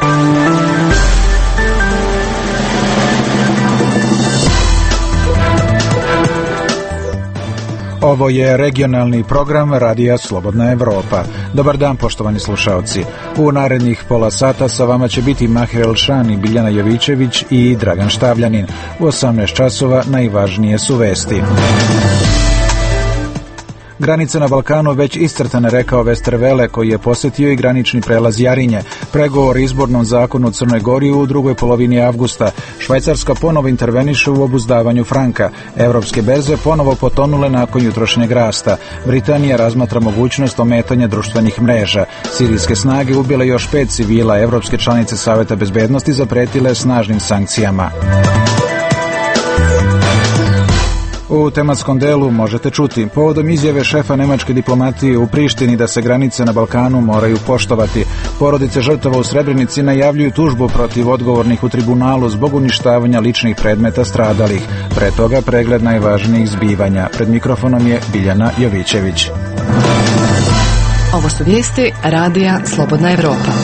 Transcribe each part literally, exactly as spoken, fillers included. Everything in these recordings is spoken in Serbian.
Ovo je regionalni program Radija Slobodna Evropa. Dobar dan, poštovani slušaoci. U narednih pola sata sa vama će biti Mahir Elšan i Biljana Jovićević i Dragan Štavljanin. U osamnaest časova najvažnije su vesti. Granica na Balkanu već iscrtana, rekao Westerwelle, koji je posjetio i granični prelaz Jarinje. Pregovor o izbornom zakonu u Crnoj Gori u drugoj polovini avgusta. Švajcarska ponovo interveniše u obuzdavanju franka. Evropske berze ponovo potonule nakon jutrošnjeg rasta. Britanija razmatra mogućnost ometanja društvenih mreža. Sirijske snage ubile još pet civila. Evropske članice Saveta bezbednosti zapretile snažnim sankcijama. U tematskom delu možete čuti povodom izjave šefa nemačke diplomatije u Prištini da se granice na Balkanu moraju poštovati. Porodice žrtava u Srebrenici najavljuju tužbu protiv odgovornih u tribunalu zbog uništavanja ličnih predmeta stradalih. Pre toga pregled najvažnijih zbivanja. Pred mikrofonom je Biljana Jovićević. Ovo su vijesti Radija Slobodna Evropa.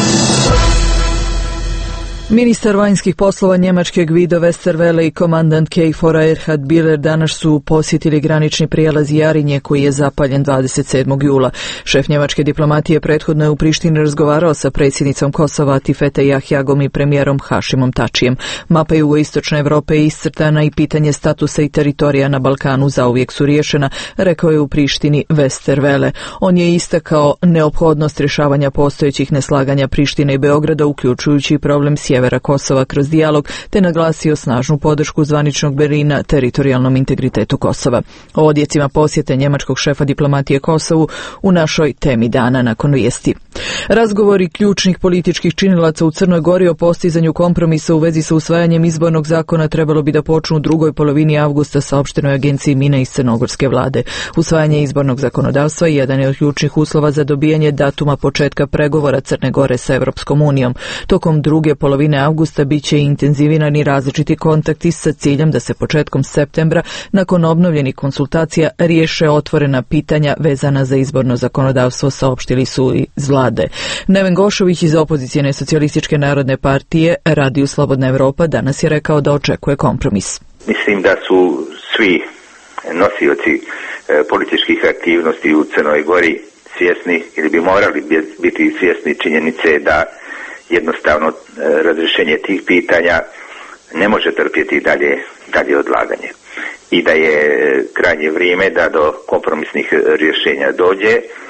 Ministar vanjskih poslova Njemačke Guido Westerwelle i komandant K F O R-a Erhard Biller danas su posjetili granični prijelaz Jarinje koji je zapaljen dvadeset sedmog jula. Šef njemačke diplomatije prethodno je u Prištini razgovarao sa predsjednicom Kosova Atifete Jahjagom i premijerom Hašimom Tačijem. Mapa jugoistočne Evrope je iscrtana i pitanje statusa i teritorija na Balkanu zauvijek su riješena, rekao je u Prištini Westerwelle. On je istakao neophodnost rješavanja postojećih neslaganja Prištine i Beograda, uključujući i problem sjevera Kosova kroz dijalog, te naglasio snažnu podršku zvaničnog Berlina teritorijalnom integritetu Kosova. O odjecima posjete njemačkog šefa diplomatije Kosovu u našoj temi dana nakon vijesti. Razgovori ključnih političkih činilaca u Crnoj Gori o postizanju kompromisa u vezi sa usvajanjem izbornog zakona trebalo bi da počnu u drugoj polovini avgusta, saopštenoj agenciji Mina iz crnogorske vlade. Usvajanje izbornog zakonodavstva jedan je od ključnih uslova za dobijanje datuma početka pregovora Crne Gore sa Evropskom unijom. Tokom druge polovine avgusta bit će intenzivirani različiti kontakti sa ciljem da se početkom septembra, nakon obnovljenih konsultacija, riješe otvorena pitanja vezana za izborno zakonodavstvo, saopštili su iz vlade. Neven Gošović iz opozicijne socijalističke narodne partije Radiju Slobodna Evropa danas je rekao da očekuje kompromis. Mislim da su svi nosioci e, političkih aktivnosti u Crnoj Gori svjesni ili bi morali biti svjesni činjenice da jednostavno razrješenje tih pitanja ne može trpjeti dalje, dalje odlaganje. I da je krajnje vrijeme da do kompromisnih rješenja dođe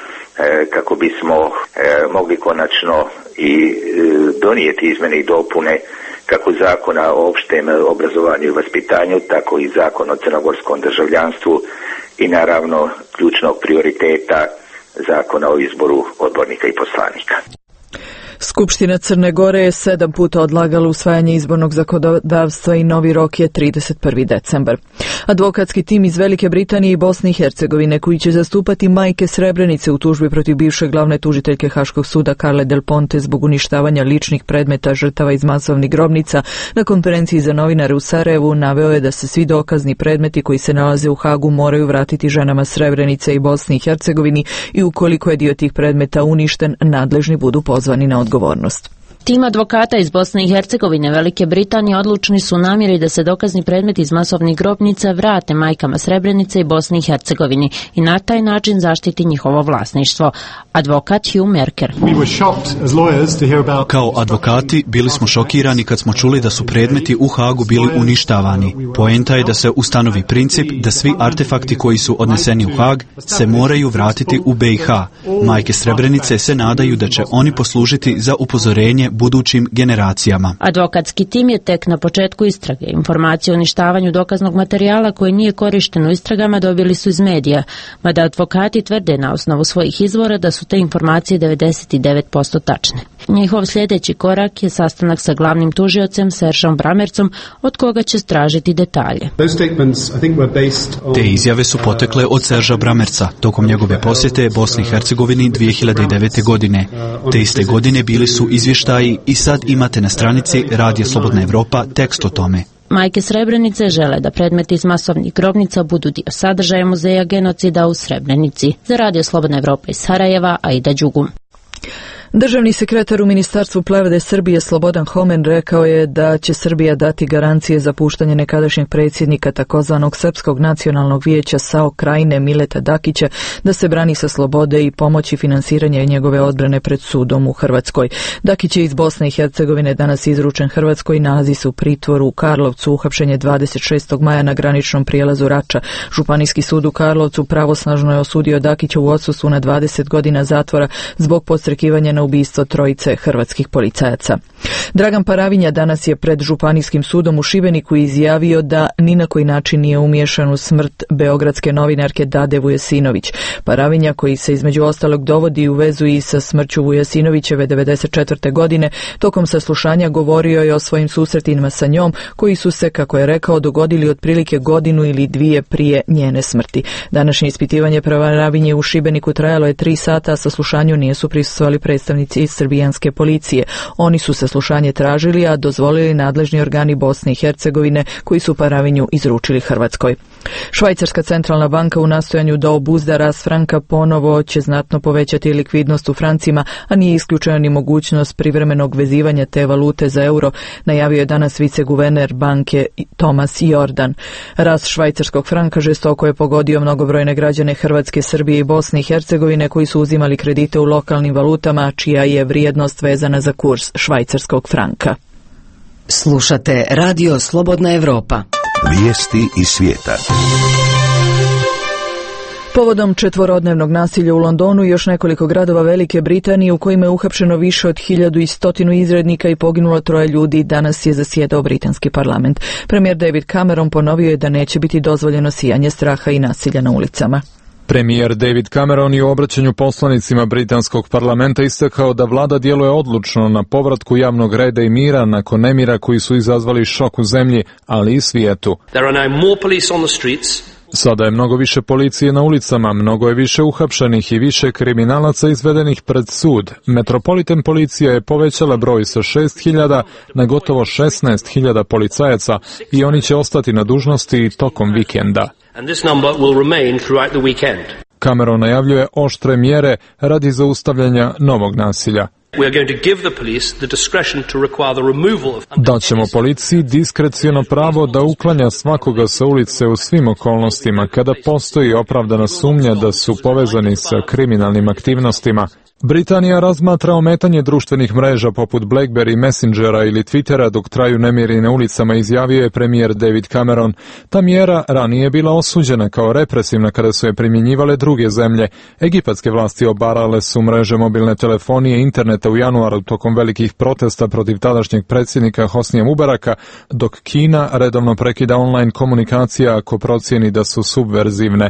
kako bismo mogli konačno i donijeti izmjene i dopune kako zakona o opštem obrazovanju i vaspitanju, tako i zakon o crnogorskom državljanstvu i naravno ključnog prioriteta zakona o izboru odbornika i poslanika. Skupština Crne Gore je sedam puta odlagala usvajanje izbornog zakonodavstva i novi rok je trideset prvi decembar. Advokatski tim iz Velike Britanije i Bosne i Hercegovine koji će zastupati majke Srebrenice u tužbi protiv bivše glavne tužiteljke Haškog suda Carle Del Ponte zbog uništavanja ličnih predmeta žrtava iz masovnih grobnica, na konferenciji za novinare u Sarajevu naveo je da se svi dokazni predmeti koji se nalaze u Hagu moraju vratiti ženama Srebrenice i Bosni i Hercegovini i ukoliko je dio tih predmeta uništen, nadležni budu pozvani na odgovornost. Tim advokata iz Bosne i Hercegovine, Velike Britanije odlučni su namjeri da se dokazni predmeti iz masovnih grobnica vrate majkama Srebrenice i Bosni i Hercegovini i na taj način zaštiti njihovo vlasništvo. Advokat Hugh Merker. Kao advokati bili smo šokirani kad smo čuli da su predmeti u Hagu bili uništavani. Poenta je da se ustanovi princip da svi artefakti koji su odneseni u Hag se moraju vratiti u B i H. Majke Srebrenice se nadaju da će oni poslužiti za upozorenje budućim generacijama. Advokatski tim je tek na početku istrage. Informacije o uništavanju dokaznog materijala koji nije korišten u istragama dobili su iz medija, mada advokati tvrde na osnovu svojih izvora da su te informacije devedeset devet posto tačne. Njihov sljedeći korak je sastanak sa glavnim tužiocem Seržom Bramercom, od koga će stražiti detalje. Te izjave su potekle od Serža Bramerca tokom njegove posjete Bosni i Hercegovini dvije hiljade devete. godine. Te iste godine bili su izvještaji i sad imate na stranici Radija Slobodna Evropa tekst o tome. Majke Srebrenice žele da predmeti iz masovnih grobnica budu dio sadržaja muzeja genocida u Srebrenici. Za Radio Slobodna Evropa iz Sarajeva, Aida Đugum. Državni sekretar u Ministarstvu pravde Srbije Slobodan Homen rekao je da će Srbija dati garancije za puštanje nekadašnjeg predsjednika takozvanog Srpskog nacionalnog vijeća SAO Krajine Mileta Dakića da se brani sa slobode i pomoći finansiranje njegove odbrane pred sudom u Hrvatskoj. Dakić je iz Bosne i Hercegovine danas izručen Hrvatskoj i nalazi se u pritvoru u Karlovcu. Uhapšen je dvadeset šestog maja na graničnom prijelazu Rača. Županijski sud u Karlovcu pravosnažno je osudio Dakića u odsustvu na dvadeset godina zatvora zbog podstrekivanja na ubistvo trojice hrvatskih policajaca. Dragan Paravinja danas je pred Županijskim sudom u Šibeniku izjavio da ni na koji način nije umiješan u smrt beogradske novinarke Dade Vujesinović. Paravinja, koji se između ostalog dovodi u vezu i sa smrću Vujesinovićeve devedeset četvrte godine, tokom saslušanja govorio je o svojim susretima sa njom, koji su se, kako je rekao, dogodili otprilike godinu ili dvije prije njene smrti. Današnje ispitivanje Paravinje u Šibeniku trajalo je tri sata, a saslušanju nisu prisustvovali predstavnici iz srbijanske policije. Oni su saslušanje tražili, a dozvolili nadležni organi Bosne i Hercegovine, koji su Paravinju izručili Hrvatskoj. Švajcarska centralna banka u nastojanju da obuzda rast franka ponovo će znatno povećati likvidnost u francima, a nije isključena ni mogućnost privremenog vezivanja te valute za euro, najavio je danas viceguverner banke Tomas Jordan. Rast švajcarskog franka žestoko je pogodio mnogobrojne građane Hrvatske, Srbije i Bosne i Hercegovine koji su uzimali kredite u lokalnim valutama, čija je vrijednost vezana za kurs švajcarskog franka. Slušate Radio Slobodna Evropa. Vijesti iz svijeta. Povodom četvorodnevnog nasilja u Londonu i još nekoliko gradova Velike Britanije u kojima je uhapšeno više od hiljadu i stotinu izrednika i poginulo troje ljudi, danas je zasjedao britanski parlament. Premijer David Cameron ponovio je da neće biti dozvoljeno sijanje straha i nasilja na ulicama. Premijer David Cameron je u obraćanju poslanicima britanskog parlamenta istakao da vlada djeluje odlučno na povratku javnog reda i mira nakon nemira koji su izazvali šok u zemlji, ali i svijetu. There are now more police on the streets. Sada je mnogo više policije na ulicama, mnogo je više uhapšenih i više kriminalaca izvedenih pred sud. Metropolitan policija je povećala broj sa šest hiljada na gotovo šesnaest hiljada policajaca i oni će ostati na dužnosti tokom vikenda. And this number will remain throughout the weekend. Cameron najavljuje oštre mjere radi zaustavljanja novog nasilja. We are going to give the police the discretion to require the removal of... Daćemo policiji diskreciono pravo da uklanja svakoga sa ulice u svim okolnostima kada postoji opravdana sumnja da su povezani sa kriminalnim aktivnostima. Britanija razmatra ometanje društvenih mreža poput BlackBerry, Messengera ili Twittera dok traju nemiri na ulicama, izjavio je premijer David Cameron. Ta mjera ranije je bila osuđena kao represivna kada su je primjenjivale druge zemlje. Egipatske vlasti obarale su mreže mobilne telefonije i interneta u januaru tokom velikih protesta protiv tadašnjeg predsjednika Hosnija Mubaraka, dok Kina redovno prekida online komunikacija ako procijeni da su subverzivne.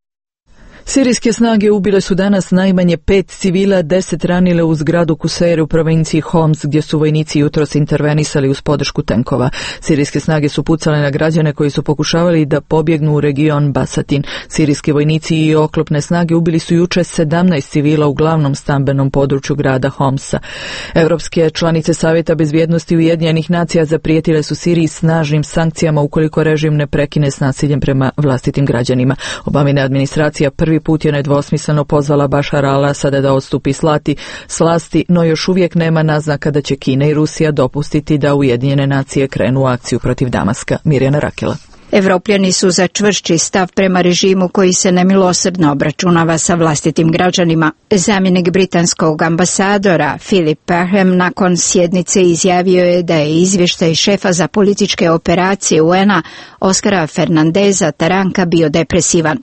Sirijske snage ubile su danas najmanje pet civila, deset ranile u zgradu Kusejre u provinciji Homs, gdje su vojnici jutros intervenisali uz podršku tenkova. Sirijske snage su pucale na građane koji su pokušavali da pobjegnu u region Basatin. Sirijski vojnici i oklopne snage ubili su juče sedamnaest civila u glavnom stambenom području grada Homsa. Evropske članice Savjeta bezbjednosti Ujedinjenih nacija zaprijetile su Siriji snažnim sankcijama ukoliko režim ne prekine s nasiljem prema vlastitim građanima. Obamina administracija prvi put je nedvosmisleno pozvala Bašara al-Asada da odstupi slati slasti, no još uvijek nema naznaka da će Kina i Rusija dopustiti da Ujedinjene nacije krenu u akciju protiv Damaska. Mirjana Rakela. Evropljani su za čvršći stav prema režimu koji se nemilosrdno obračunava sa vlastitim građanima. Zamjenik britanskog ambasadora Philip Parham nakon sjednice izjavio je da je izvještaj šefa za političke operacije U N-a Oskara Fernandeza Taranka bio depresivan.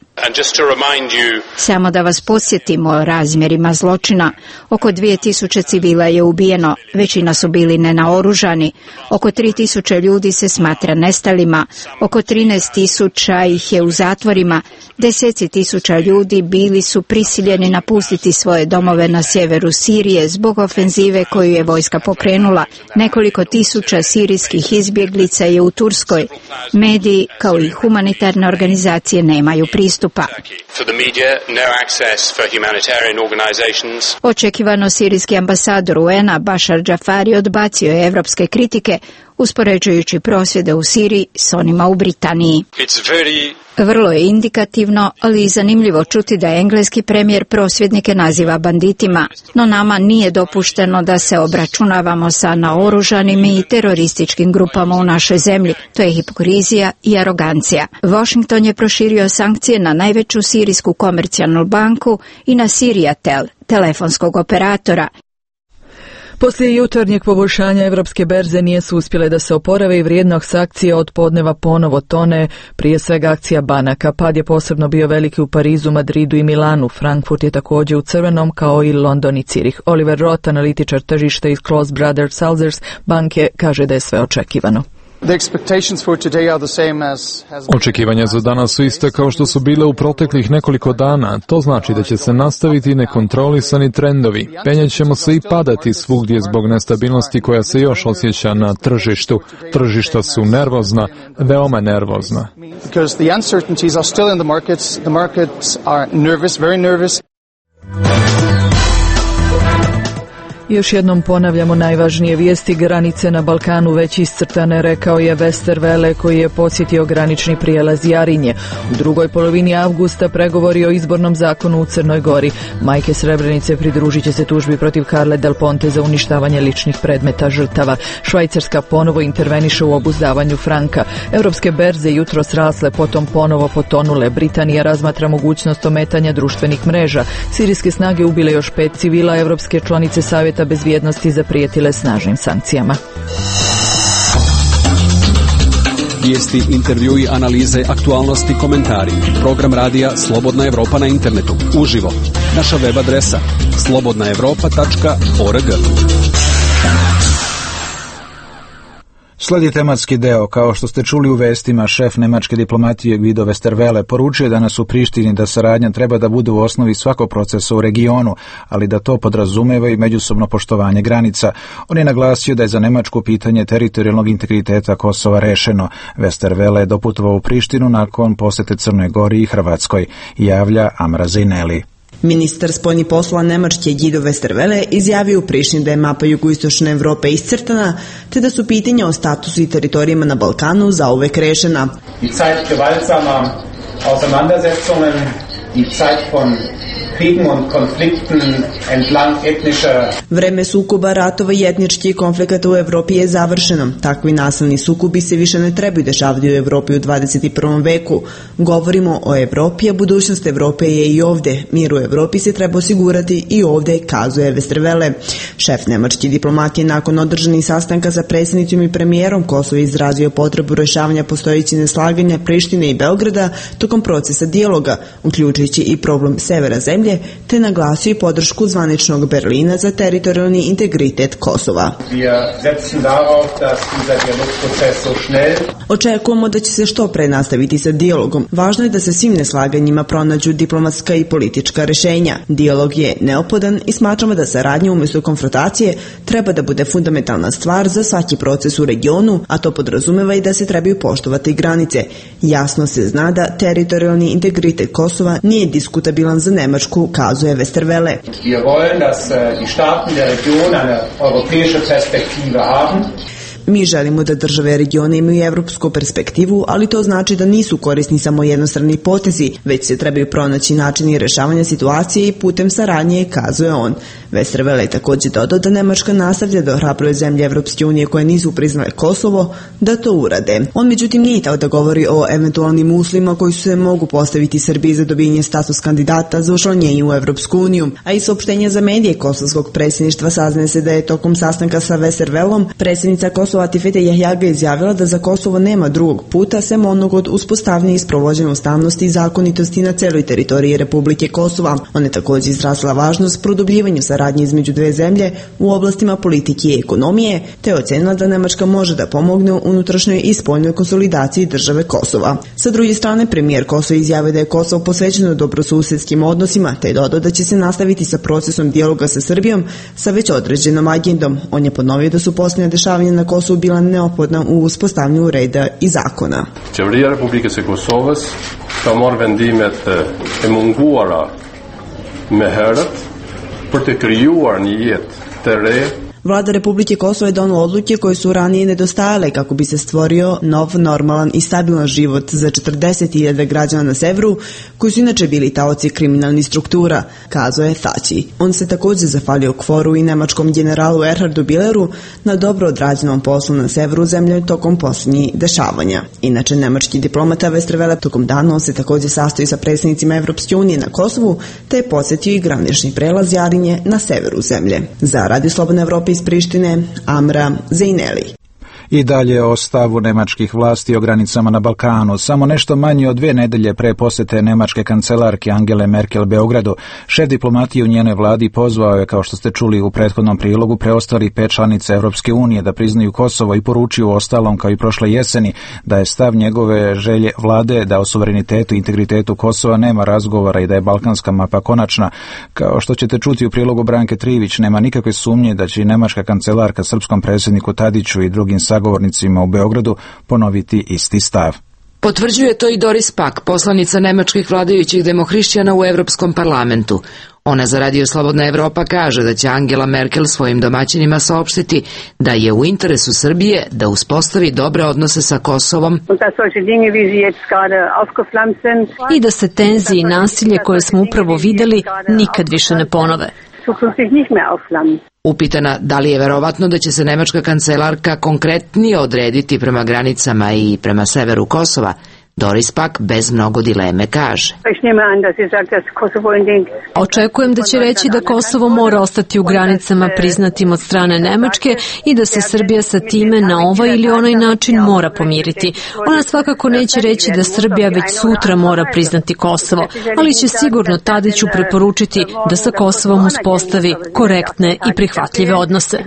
You... Samo da vas podsjetimo o razmjerima zločina. Oko dvije tisuće civila je ubijeno, većina su bili nenaoružani. Oko tri tisuće ljudi se smatra nestalima, oko trinaest tisuća ih je u zatvorima, deseci tisuća ljudi bili su prisiljeni napustiti svoje domove na sjeveru Sirije zbog ofenzive koju je vojska pokrenula. Nekoliko tisuća sirijskih izbjeglica je u Turskoj. Mediji kao i humanitarne organizacije nemaju pristupa. Očekivano sirijski ambasador U N-a Bashar Jafari odbacio je evropske kritike uspoređujući prosvjede u Siriji s onima u Britaniji. Vrlo je indikativno, ali i zanimljivo čuti da engleski premijer prosvjednike naziva banditima, no nama nije dopušteno da se obračunavamo sa naoružanim i terorističkim grupama u našoj zemlji. To je hipokrizija i arogancija. Washington je proširio sankcije na najveću sirijsku komercijalnu banku i na Siriatel, telefonskog operatora. Poslije jutarnjeg poboljšanja evropske berze nije su uspjele da se oporave i vrijednost akcija od podneva ponovo tone, prije svega akcija banaka. Pad je posebno bio veliki u Parizu, Madridu i Milanu. Frankfurt je također u crvenom, kao i London i Cirih. Oliver Roth, analitičar tržišta iz Close Brothers Salzers banke, kaže da je sve očekivano. Očekivanja za danas su iste kao što su bile u proteklih nekoliko dana. To znači da će se nastaviti nekontrolisani trendovi. Penjet ćemo se i padati svugdje zbog nestabilnosti koja se još osjeća na tržištu. Tržišta su nervozna, veoma nervozna. Još jednom ponavljamo najvažnije vijesti. Granice na Balkanu već iscrtane, rekao je Westerwelle, koji je posjetio granični prijelaz Jarinje. U drugoj polovini avgusta pregovori o izbornom zakonu u Crnoj Gori. Majke Srebrenice pridružit će se tužbi protiv Carle Del Ponte za uništavanje ličnih predmeta žrtava. Švajcarska ponovo interveniše u obuzdavanju franka. Europske berze jutros rasle, potom ponovo potonule. Britanija razmatra mogućnost ometanja društvenih mreža. Sirijske snage ubile još pet civila, europske članice Savjeta bezbjednosti zaprijetile snažnim sankcijama. Vijesti, intervjui, analize, aktualnosti, komentari. Program radija Slobodna Evropa na internetu. Uživo. Naša web adresa slobodna evropa tačka org. Sledi tematski deo. Kao što ste čuli u vestima, šef nemačke diplomatije Guido Westerwelle poručuje danas u Prištini da saradnja treba da bude u osnovi svakog procesa u regionu, ali da to podrazumeva i međusobno poštovanje granica. On je naglasio da je za Nemačku pitanje teritorijalnog integriteta Kosova rešeno. Westerwelle je doputovao u Prištinu nakon posete Crnoj Gori i Hrvatskoj, javlja Amra Zejneli. Ministar spoljnih poslova Nemačke Guido Westerwelle izjavio u Prištini da je mapa jugoistočne Evrope iscrtana, te da su pitanja o statusu i teritorijama na Balkanu zauvek rešena. Die Zeit gewaltsamer Auseinandersetzungen, die Zeit von Kriegen und Konflikten entlang etnischer. Vreme sukoba, ratova i etničkih konflikata u Evropi je završeno. Takvi nasilni sukobi se više ne trebaju dešavati u Evropi u dvadeset i prvom veku. Govorimo o Evropi, a budućnost Evrope je i ovde. Mir u Evropi se treba osigurati i ovde, kazuje Westerwelle. Šef nemačke diplomatije nakon održanih sastanka sa predsjednicom i premijerom Kosova izrazio potrebu rešavanja postojećih neslaganja Prištine i Beograda tokom procesa dijaloga, uključujući i problem severa zemlje, te naglasio i podršku zvaničnog Berlina za teritorijalni integritet Kosova. Očekujemo da će se što pre nastaviti sa dijalogom. Važno je da se svim neslaganjima pronađu diplomatska i politička rešenja. Dijalog je neophodan i smatramo da saradnja umjesto konfrontacije treba da bude fundamentalna stvar za svaki proces u regionu, a to podrazumeva i da se trebaju poštovati granice. Jasno se zna da teritorijalni integritet Kosova nije diskutabilan za Nemačku, kazuje Westerwelle. Wir wollen, dass die Staaten der Region eine europäische Perspektive haben. Mi želimo da države regiona imaju evropsku perspektivu, ali to znači da nisu korisni samo jednostrani potezi, već se trebaju pronaći načini rešavanja situacije i putem saradnje, kazuje on. Westerwelle je također dodao da Nemačka nastavlja da ohrabruje zemlje Evropske unije koje nisu priznale Kosovo da to urade. On međutim nije tao da govori o eventualnim uslovima koji se mogu postaviti Srbiji za dobijanje status kandidata za učlanjenje u Evropsku uniju, a i saopštenja za medije kosovskog predsjedništva saznaje se da je tokom sastanka sa Westerwellom predsjednica Kosova Atifete Jahjaga izjavila da za Kosovo nema drugog puta sem onog od uspostavljanja i sprovođenja ustavnosti i zakonitosti na celoj teritoriji Republike Kosova. Ona je također izrazila važnost produbljivanju saradnje između dve zemlje u oblastima politike i ekonomije, te ocenila da Nemačka može da pomogne u unutrašnjoj i spoljnoj konsolidaciji države Kosova. Sa druge strane, premijer Kosova izjavio da je Kosovo posvećeno dobrosusedskim odnosima, te je dodao da će se nastaviti sa procesom dijaloga sa Srbijom sa već određenom agendom. On je ponovio da su posljednja dešavanja na Kosovu bila neophodna u uspostavljanju reda i zakona. Qeveria Republikës së Kosovës ka marrë vendimet e munguara me herët për të krijuar një jetë të re. Vlada Republike Kosovo je donela odluke koje su ranije nedostajale kako bi se stvorio nov, normalan i stabilan život za četrdeset hiljada građana na severu, koji su inače bili taoci kriminalnih struktura, kazao je Thaçi. On se također zahvalio Kforu i nemačkom generalu Erhardu Billeru na dobro odrađenom poslu na severu zemlje tokom posljednjih dešavanja. Inače, nemački diplomata Westerwelle tokom dana on se također sastoji sa predsjednicima Evropske unije na Kosovu, te je posjetio i granični prelaz Jarinje na severu zemlje. Za Radio Slobodna Evropa iz Prištine, Amra Zejneli. I dalje o stavu nemačkih vlasti o granicama na Balkanu. Samo nešto manje od dvije nedelje pre posete nemačke kancelarke Angele Merkel Beogradu, šef diplomatije u njenoj vladi pozvao je, kao što ste čuli u prethodnom prilogu, preostali pet članice Evropske unije da priznaju Kosovo i poručio ostalom, kao i prošle jeseni, da je stav njegove želje vlade da o suverenitetu i integritetu Kosova nema razgovora i da je balkanska mapa konačna. Kao što ćete čuti u prilogu Branke Trivić, nema nikakve sumnje da će i nemačka kancelarka srpskom predsjedniku Tadiću i drugim sagovornicima u Beogradu ponoviti isti stav. Potvrđuje to i Doris Pack, poslanica nemačkih vladajućih demohrišćana u Evropskom parlamentu. Ona za Radio Slobodna Evropa kaže da će Angela Merkel svojim domaćinima saopštiti da je u interesu Srbije da uspostavi dobre odnose sa Kosovom i da se tenzije i nasilje koje smo upravo vidjeli nikad više ne ponove. Upitana da li je verovatno da će se nemačka kancelarka konkretnije odrediti prema granicama i prema severu Kosova, Doris Pack bez mnogo dileme kaže. Očekujem da će reći da Kosovo mora ostati u granicama priznatim od strane Nemačke i da se Srbija sa time na ovaj ili onaj način mora pomiriti. Ona svakako neće reći da Srbija već sutra mora priznati Kosovo, ali će sigurno Tadiću preporučiti da sa Kosovom uspostavi korektne i prihvatljive odnose.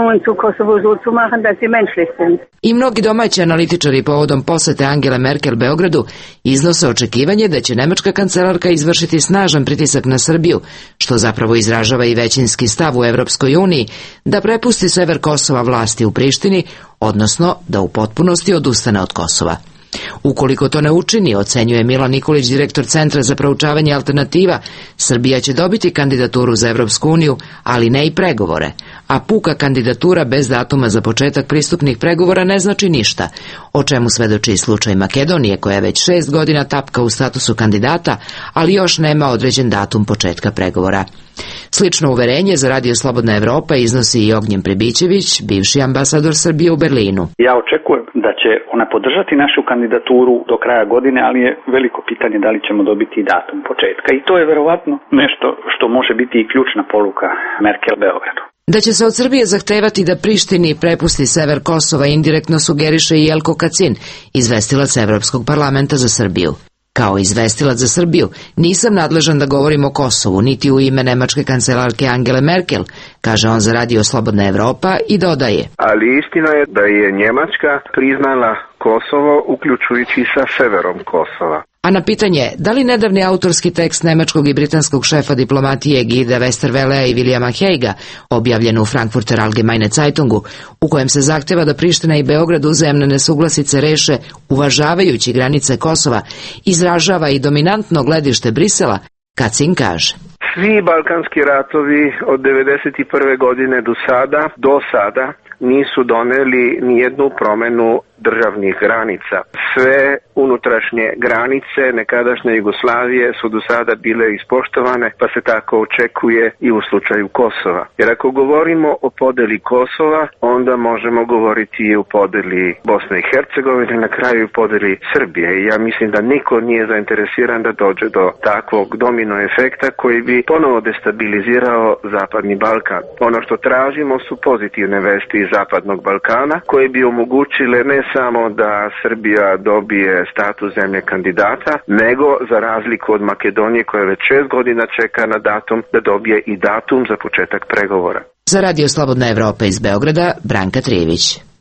I mnogi domaći analitičari povodom posete Angele Merkel Beogradu iznose očekivanje da će nemačka kancelarka izvršiti snažan pritisak na Srbiju, što zapravo izražava i većinski stav u Evropskoj uniji, da prepusti sever Kosova vlasti u Prištini, odnosno da u potpunosti odustane od Kosova. Ukoliko to ne učini, ocenjuje Milan Nikolić, direktor Centra za proučavanje alternativa, Srbija će dobiti kandidaturu za Evropsku uniju, ali ne i pregovore, a puka kandidatura bez datuma za početak pristupnih pregovora ne znači ništa, o čemu svedoči i slučaj Makedonije, koja već šest godina tapka u statusu kandidata, ali još nema određen datum početka pregovora. Slično uverenje za Radio Slobodna Evropa iznosi i Ognjen Pribićević, bivši ambasador Srbije u Berlinu. Ja očekujem da će ona podržati našu kandidaturu do kraja godine, ali je veliko pitanje da li ćemo dobiti datum početka. I to je verovatno nešto što može biti i ključna poruka Merkel Beogradu. Da će se od Srbije zahtevati da Prištini prepusti sever Kosova indirektno sugeriše i Jelko Kacin, izvestilac Evropskog parlamenta za Srbiju. Kao izvestilac za Srbiju, nisam nadležan da govorim o Kosovu, niti u ime nemačke kancelarke Angele Merkel, kaže on za Radio Slobodna Evropa i dodaje. Ali istina je da je Njemačka priznala Kosovo, uključujući sa severom Kosova. A na pitanje, da li nedavni autorski tekst nemačkog i britanskog šefa diplomatije Guida Westerwellea i Williama Haiga, objavljen u Frankfurter Allgemeine Zeitungu, u kojem se zahteva da Priština i Beograd uzajamne nesuglasice reše uvažavajući granice Kosova, izražava i dominantno gledište Brisela, Kacin kaže. Svi balkanski ratovi od devedeset prve godine do sada, do sada, nisu doneli nijednu promenu državnih granica. Sve unutrašnje granice nekadašnje Jugoslavije su do sada bile ispoštovane, pa se tako očekuje i u slučaju Kosova. Jer ako govorimo o podeli Kosova, onda možemo govoriti i o podeli Bosne i Hercegovine, na kraju i podeli Srbije. I ja mislim da niko nije zainteresiran da dođe do takvog domino efekta koji bi ponovo destabilizirao Zapadni Balkan. Ono što tražimo su pozitivne vesti iz Zapadnog Balkana, koje bi omogućile ne samo da Srbija dobije status zemlje kandidata, nego za razliku od Makedonije koja već šest godina čeka na datum, da dobije i datum za početak pregovora. Za Radio Slobodna Evropa iz Beograda, Branka Trivić.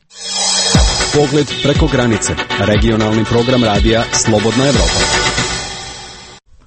Pogled preko granice. Regionalni program radija Slobodna Evropa.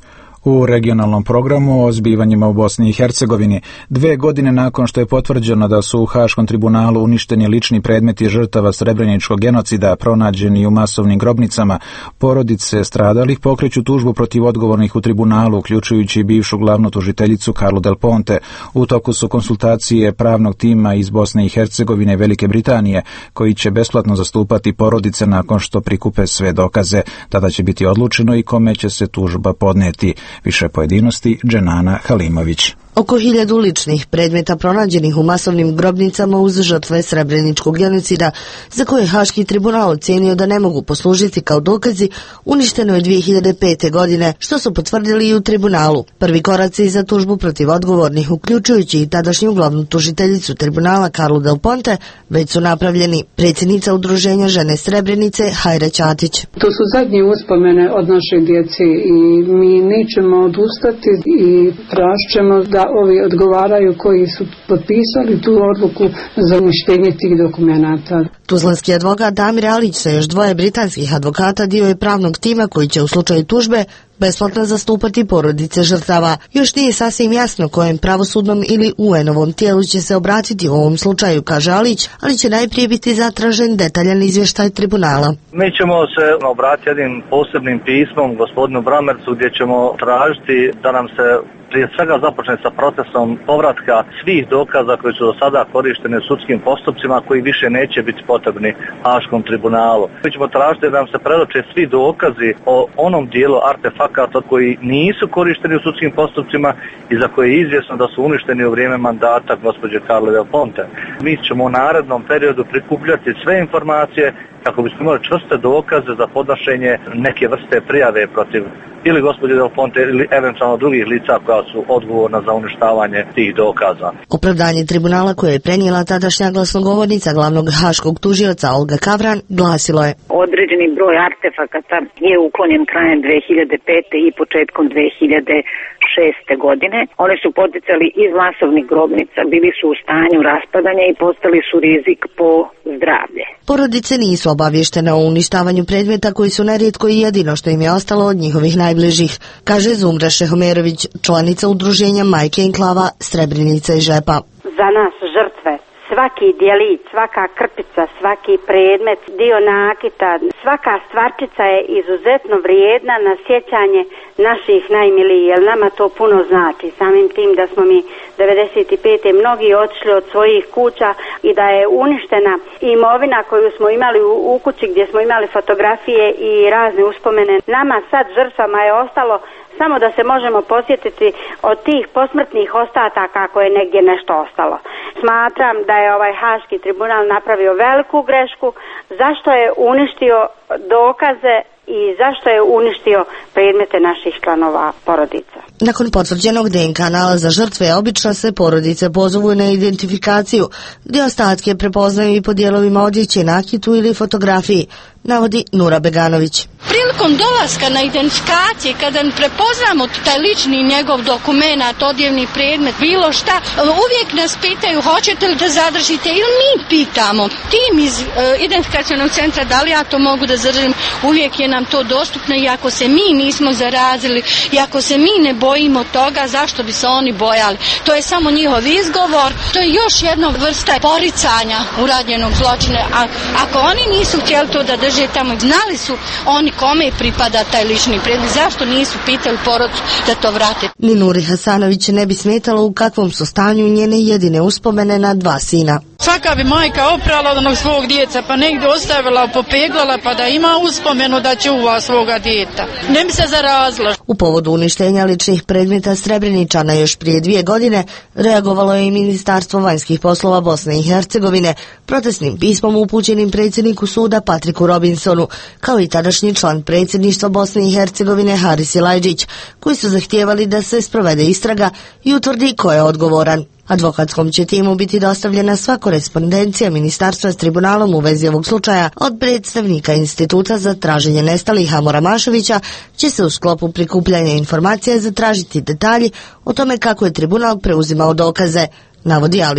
U regionalnom programu o zbivanjima u Bosni i Hercegovini, dve godine nakon što je potvrđeno da su u Haškom tribunalu uništeni lični predmeti žrtava srebreničkog genocida pronađeni u masovnim grobnicama, porodice stradalih pokreću tužbu protiv odgovornih u tribunalu, uključujući bivšu glavnu tužiteljicu Carlu Del Ponte. U toku su konsultacije pravnog tima iz Bosne i Hercegovine i Velike Britanije, koji će besplatno zastupati porodice nakon što prikupe sve dokaze. Tada će biti odlučeno i kome će se tužba podneti. Više pojedinosti Dženana Halimović. Oko hiljadu ličnih predmeta pronađenih u masovnim grobnicama uz žrtve srebreničkog genocida, za koje je Haški tribunal ocijenio da ne mogu poslužiti kao dokazi, uništeno je dvije hiljade pete. godine, što su potvrdili i u tribunalu. Prvi koraci za tužbu protiv odgovornih, uključujući i tadašnju glavnu tužiteljicu tribunala Carlu Del Ponte, već su napravljeni. Predsjednica udruženja Žene Srebrenice Hajra Ćatić. To su zadnje uspomene od naše djece i mi nećemo odustati i tražćemo da ovi odgovaraju koji su potpisali tu odluku za uništenje tih dokumenata. Tuzlanski advokat Damir Alić sa još dvoje britanskih advokata dio je pravnog tima koji će u slučaju tužbe besplatno zastupati porodice žrtava. Još nije sasvim jasno kojem pravosudnom ili U N-ovom tijelu će se obratiti u ovom slučaju, kaže Alić, ali će najprije biti zatražen detaljan izvještaj tribunala. Mi ćemo se obratiti jednim posebnim pismom gospodinu Bramercu gdje ćemo tražiti da nam se prije svega započne sa procesom povratka svih dokaza koji su do sada korišteni u sudskim postupcima, koji više neće biti potrebni Haškom tribunalu. Mi ćemo tražiti da nam se predoče svi dokazi o onom dijelu artefakata koji nisu korišteni u sudskim postupcima i za koje je izvjesno da su uništeni u vrijeme mandata gospođe Carle Del Ponte. Mi ćemo u narednom periodu prikupljati sve informacije kako bismo imali čvrste dokaze za podnošenje neke vrste prijave protiv ili gospođe Del Ponte ili eventualno drugih lica koja su odgovorna za uništavanje tih dokaza. Opravdanje tribunala koje je prenijela tadašnja glasnogovornica glavnog haškog tužioca Olga Kavran glasilo je: određeni broj artefakata je uklonjen krajem dvije hiljade pete. i početkom dvije hiljade šeste. godine. Oni su poticali iz masovnih grobnica, bili su u stanju raspadanja i postali su rizik po zdravlje. Porodice nisu obavještene o uništavanju predmeta koji su nerijetko i jedino što im je ostalo od njihovih najbližih, kaže Zumra Šehomerović, članica udruženja Majke Enklava Srebrenica i Žepa. Za nas žrtve svaki djelić, svaka krpica, svaki predmet, dio nakita, svaka stvarčica je izuzetno vrijedna na sjećanje naših najmilijih, jer nama to puno znači. Samim tim da smo mi devedeset pete. mnogi otišli od svojih kuća i da je uništena imovina koju smo imali u, u kući gdje smo imali fotografije i razne uspomene. Nama sad žrtvama je ostalo samo da se možemo posjetiti od tih posmrtnih ostataka ako je negdje nešto ostalo. Smatram da je ovaj Haški tribunal napravio veliku grešku, zašto je uništio dokaze i zašto je uništio predmete naših članova porodica. Nakon potvrđenog D N K nalaza žrtve, obično se porodice pozovu na identifikaciju, gdje ostatke prepoznaju i po dijelovima odjeće, nakitu ili fotografiji, navodi Nura Beganović. Prilikom dolaska na identifikacije, kada prepoznamo taj lični njegov dokument, odjevni predmet, bilo šta, uvijek nas pitaju hoćete li da zadržite ili mi pitamo. Tim iz e, identifikacionog centra, da li ja to mogu da zadržim, uvijek je nam to dostupno i ako se mi nismo zarazili i ako se mi ne bojimo toga, zašto bi se oni bojali? To je samo njihov izgovor, to je još jedna vrsta poricanja urađenog zločina. A ako oni nisu htjeli to da drže tamo, znali su oni kome pripada taj lični predmet, zašto nisu pitali porodicu da to vrate? Ni Nuri Hasanović ne bi smetalo u kakvom su stanju njene jedine uspomene na dva sina. Svaka bi majka oprala od onog svog djeca, pa negdje ostavila, popeglala, pa da ima uspomenu da čuva svoga djeta. Ne bi se zarazila. U povodu uništenja ličnih predmeta Srebreničana još prije dvije godine reagovalo je i Ministarstvo vanjskih poslova Bosne i Hercegovine protestnim pismom upućenim predsjedniku suda Patriku Robinsonu, kao i tadašnji član predsjedništva Bosne i Hercegovine Haris Silajdžić, koji su zahtijevali da se sprovede istraga i utvrdi ko je odgovoran. Advokatskom će timu biti dostavljena sva korespondencija ministarstva s tribunalom u vezi ovog slučaja. Od predstavnika Instituta za traženje nestalih Amora Mašovića će se u sklopu prikupljanja informacija zatražiti detalji o tome kako je tribunal preuzimao dokaze, navodi Alić.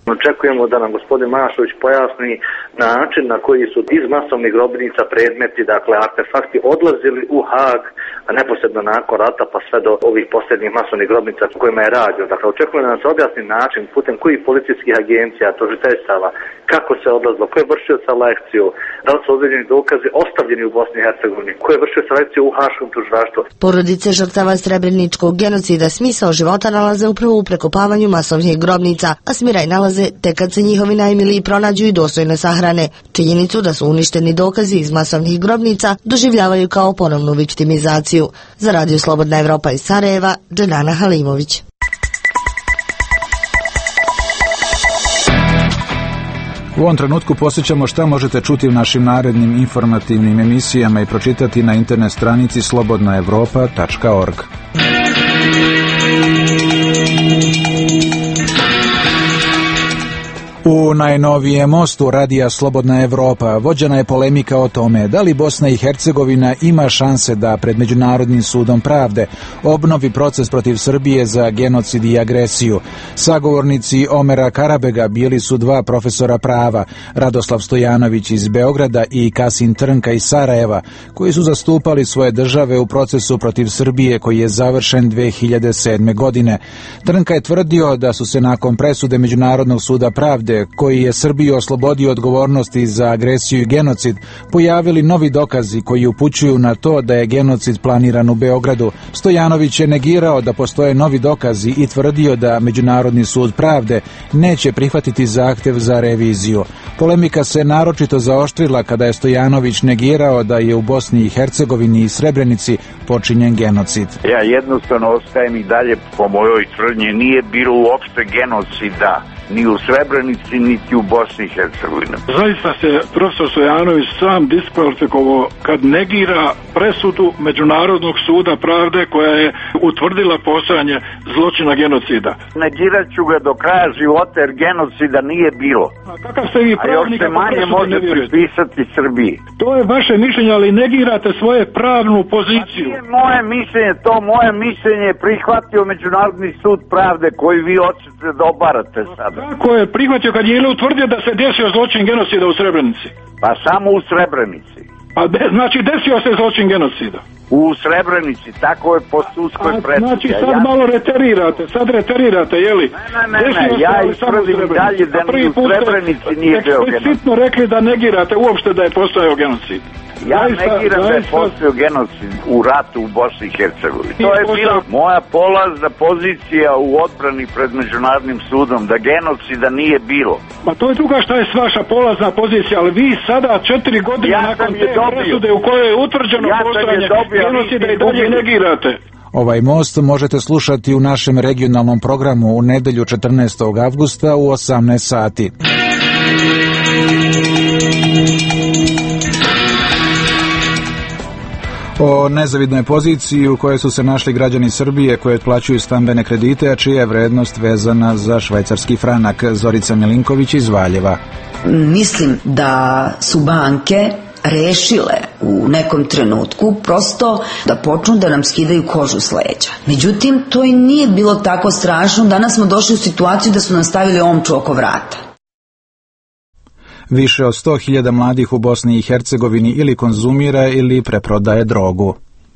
Očekujemo da nam gospodin Mašović pojasni način na koji su iz masovnih grobnica predmeti, dakle artefakti, odlazili u Haag neposredno nakon rata pa sve do ovih posljednjih masovnih grobnica kojima je radio. Dakle, očekujemo da nam se objasni način putem kojih policijskih agencija, tužiteljstava, kako se odlazilo, ko je vršio selekciju, da li su određeni dokazi ostavljeni u Bosni i Hercegovini, ko je vršio selekciju u Haškom tužilaštvu. Porodice žrtava Srebreničkog genocida smisao života nalaze upravo u prekopavanju masovnih grobnica, a smiraj nalaze tek kad se njihovi najmiliji pronađu i dostojno sahrane. Činjenicu da su uništeni dokazi iz masovnih grobnica doživljavaju kao ponovnu viktimizaciju. Za Radio Slobodna Evropa iz Sarajeva, Dženana Halimović. U ovom trenutku posjećamo šta možete čuti u našim narednim informativnim emisijama i pročitati na internet stranici slobodna evropa tačka org. U najnovijem mostu Radija Slobodna Evropa vođena je polemika o tome da li Bosna i Hercegovina ima šanse da pred Međunarodnim sudom pravde obnovi proces protiv Srbije za genocid i agresiju. Sagovornici Omera Karabega bili su dva profesora prava, Radoslav Stojanović iz Beograda i Kasim Trnka iz Sarajeva, koji su zastupali svoje države u procesu protiv Srbije koji je završen dve hiljade sedme. godine. Trnka je tvrdio da su se nakon presude Međunarodnog suda pravde koji je Srbiju oslobodio odgovornosti za agresiju i genocid, pojavili novi dokazi koji upućuju na to da je genocid planiran u Beogradu. Stojanović je negirao da postoje novi dokazi i tvrdio da Međunarodni sud pravde neće prihvatiti zahtev za reviziju. Polemika se naročito zaoštrila kada je Stojanović negirao da je u Bosni i Hercegovini i Srebrenici počinjen genocid. Ja jednostavno ostajem i dalje po mojoj tvrdnji, nije bilo uopšte genocida ni u Srebrenici, niti u Bosni i Hercegovini. Zaista se profesor Stojanović sam diskvalifikovao kad negira presudu Međunarodnog suda pravde koja je utvrdila postojanje zločina genocida. Negirat ću ga do kraja života jer genocida nije bilo. A kakav ste vi pravnik ako manje može pripisati Srbiji? To je vaše mišljenje, ali negirate svoje pravnu poziciju. A nije moje mišljenje, to moje mišljenje je prihvatio Međunarodni sud pravde koji vi hoćete da obarate sada. Kako je prihvatio kad je ili utvrdio da se desio zločin genocida u Srebrenici? Pa samo u Srebrenici. A de, znači desio se zločin genocida? U Srebrenici, tako je po sudskoj presudi. Znači sad ja... malo reterirate, sad reterirate, jeli? Ne, ne, ne, ne, ja ispradim dalje da ni u Srebrenici nije bio genocid. Eksplicitno rekli da negirate uopšte da je postojao genocid. Ja negiram da je postojao genocid u ratu u Bosni i Hercegovini. To je bila moja polazna pozicija u odbrani pred Međunarodnim sudom, da genocida nije bilo. Ma to je druga šta je vaša polazna pozicija, ali vi sada četiri godine ja nakon te presude u kojoj je utvrđeno ja postojanje genocida i dalje negirate. Ovaj most možete slušati u našem regionalnom programu u nedelju četrnaestog avgusta u osamnaest sati. O nezavidnoj poziciji u kojoj su se našli građani Srbije koji otplaćuju stambene kredite, a čija je vrednost vezana za švajcarski franak. Zorica Milinković iz Valjeva. Mislim da su banke rešile u nekom trenutku prosto da počnu da nam skidaju kožu s leđa. Međutim, to i nije bilo tako strašno. Danas smo došli u situaciju da su nam stavili omču oko vrata. Više od sto hiljada mladih u Bosni i Hercegovini ili konzumira ili preprodaje drogu.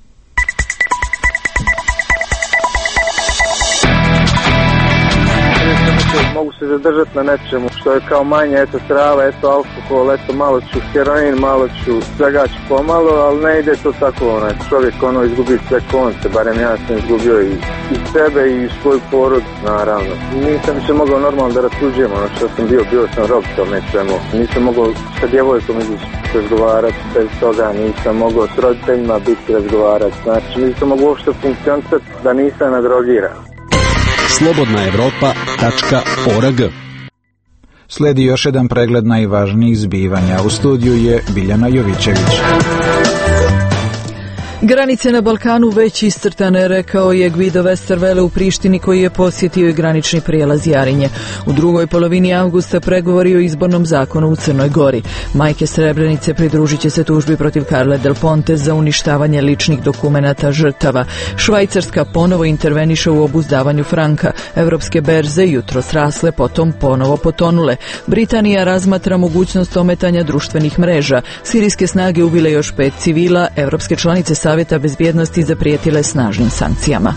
Mogu se zadržati na nečemu što je kao manje, eto trava, eto alkohol, eto malo ću heroin, malo ću svega ću pomalo, ali ne ide to tako, onaj, čovjek ono izgubi sve konce, barem ja sam izgubio i, i sebe i svoju porodicu, naravno. Nisam se mogao normalno da rasuđujem, ono što sam bio, bio sam rob tome svemu. Nisam mogao sa djevojkom izići razgovarati bez toga, nisam mogao s roditeljima biti razgovarati, znači nisam mogao uopšte funkcionisati da nisam nadrogiran. slobodna evropa tačka org. Sledi još jedan pregled najvažnijih zbivanja. U studiju je Biljana Jovićević. Granice na Balkanu već iscrtane, rekao je Guido Westerwelle u Prištini, koji je posjetio i granični prijelaz Jarinje. U drugoj polovini avgusta pregovori o izbornom zakonu u Crnoj Gori. Majke Srebrenice pridružit će se tužbi protiv Carle Del Ponte za uništavanje ličnih dokumenata žrtava. Švajcarska ponovo interveniše u obuzdavanju franka. Evropske berze jutros rasle, potom ponovo potonule. Britanija razmatra mogućnost ometanja društvenih mreža. Sirijske snage ubile još pet civila. Evropske članice Savjeta bezbjednosti zaprijetile snažnim sankcijama.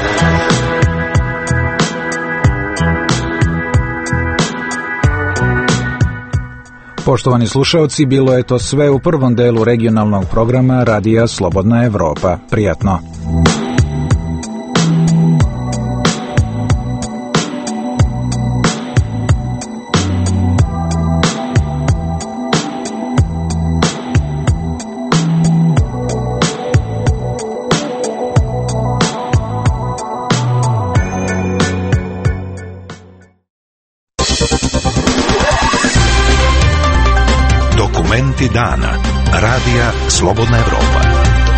Poštovani slušalci, bilo je to sve u prvom delu regionalnog programa Radija Slobodna Evropa. Prijatno. Dokumenti dana. Radija Slobodna Evropa.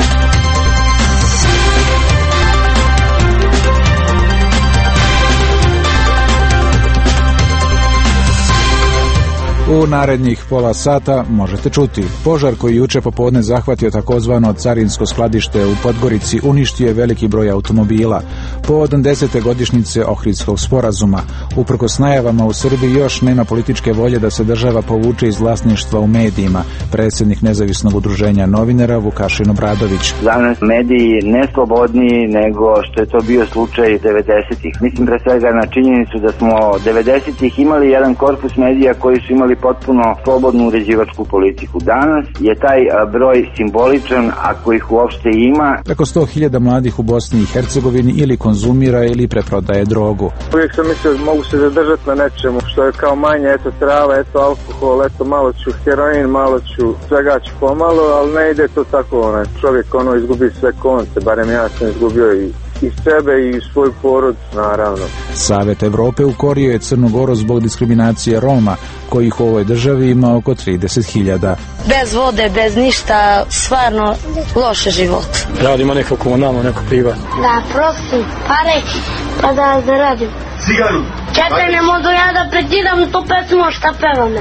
U narednih pola sata možete čuti: požar koji juče popodne zahvatio takozvano carinsko skladište u Podgorici uništio je veliki broj automobila. Povodom desete godišnjice Ohridskog sporazuma, uprkos najavama u Srbiji još nema političke volje da se država povuče iz vlasništva u medijima. Predsjednik nezavisnog udruženja novinara Vukašin Obradović. Za nas mediji ne slobodniji nego što je to bio slučaj devedesetih. Mislim pre svega na činjenicu da smo devedesetih imali jedan korpus medija koji su imali potpuno slobodnu uređivačku politiku. Danas je taj broj simboličan, ako ih uopšte ima. Preko sto hiljada mladih u Bosni i Hercegovini ili konzumira ili preprodaje drogu. Uvijek sam mislio da mogu se zadržati na nečemu što je kao manje, eto trava, eto alkohol, eto malo ću heroin, malo ću svega ću pomalo, ali ne ide to tako, onaj čovjek ono izgubi sve konce, barem ja sam izgubio i i sebe i svoj porod, naravno. Savjet Evrope ukorio je Crnu Goru zbog diskriminacije Roma, kojih u ovoj državi ima oko trideset hiljada. Bez vode, bez ništa, stvarno loše život. Radimo neko komunalno, neko privatno. Da, prosim, pare, pa da zaradim. Cigaru. Čekaj, ne mogu ja da prekidam tu pesmu šta pevame.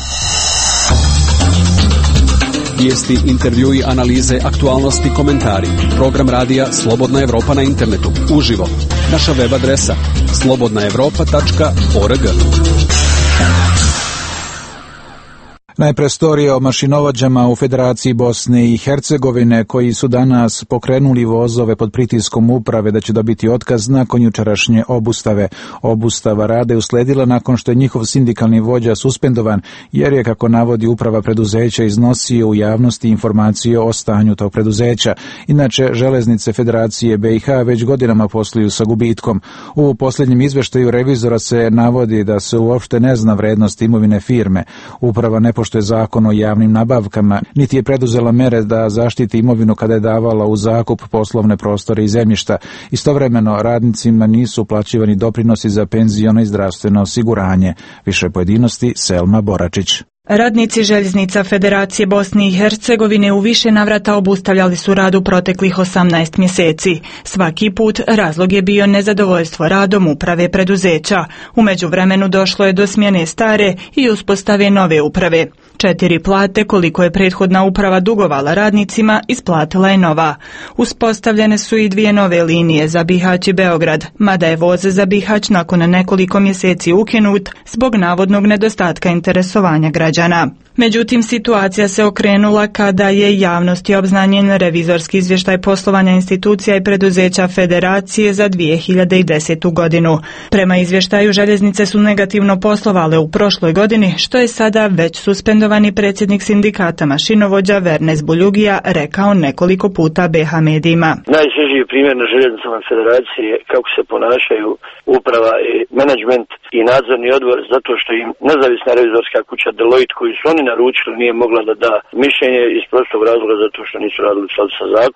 Vijesti, intervjui, analize, aktualnosti, komentari. Program radija Slobodna Evropa na internetu. Uživo. Naša web adresa slobodna evropa tačka org. Najpre storija o mašinovođama u Federaciji Bosne i Hercegovine koji su danas pokrenuli vozove pod pritiskom uprave da će dobiti otkaz nakon jučerašnje obustave. Obustava rada je usledila nakon što je njihov sindikalni vođa suspendovan jer je, kako navodi uprava preduzeća, iznosio u javnosti informacije o stanju tog preduzeća. Inače, železnice Federacije B i H već godinama posluju sa gubitkom. U posljednjem izveštaju revizora se navodi da se uopšte ne zna vrednost imovine firme. Uprava ne pošto je zakon o javnim nabavkama, niti je preduzela mere da zaštiti imovinu kada je davala u zakup poslovne prostore i zemljišta. Istovremeno, radnicima nisu uplaćivani doprinosi za penziono i zdravstveno osiguranje. Više pojedinosti Selma Boračić. Radnici željeznica Federacije Bosne i Hercegovine u više navrata obustavljali su rad u proteklih osamnaest mjeseci. Svaki put razlog je bio nezadovoljstvo radom uprave preduzeća. U međuvremenu došlo je do smjene stare i uspostave nove uprave. Četiri plate, koliko je prethodna uprava dugovala radnicima, isplatila je nova. Uspostavljene su i dvije nove linije za Bihać i Beograd, mada je voz za Bihać nakon nekoliko mjeseci ukinut zbog navodnog nedostatka interesovanja građana. Međutim, situacija se okrenula kada je javnosti obznanjen revizorski izvještaj poslovanja institucija i preduzeća Federacije za dvije hiljade desetu godinu. Prema izvještaju, željeznice su negativno poslovale u prošloj godini, što je sada već suspendovani predsjednik sindikata mašinovođa Vernes Buljugija rekao nekoliko puta B H medijima. Najsvježiji primjer na željeznicama Federacije kako se ponašaju uprava i menadžment i nadzorni odbor, zato što im nezavisna revizorska kuća Deloitte, koju su oni naručili, nije mogla da da mišljenje iz prostog razloga zato što nisu radili u skladu sa zakonom.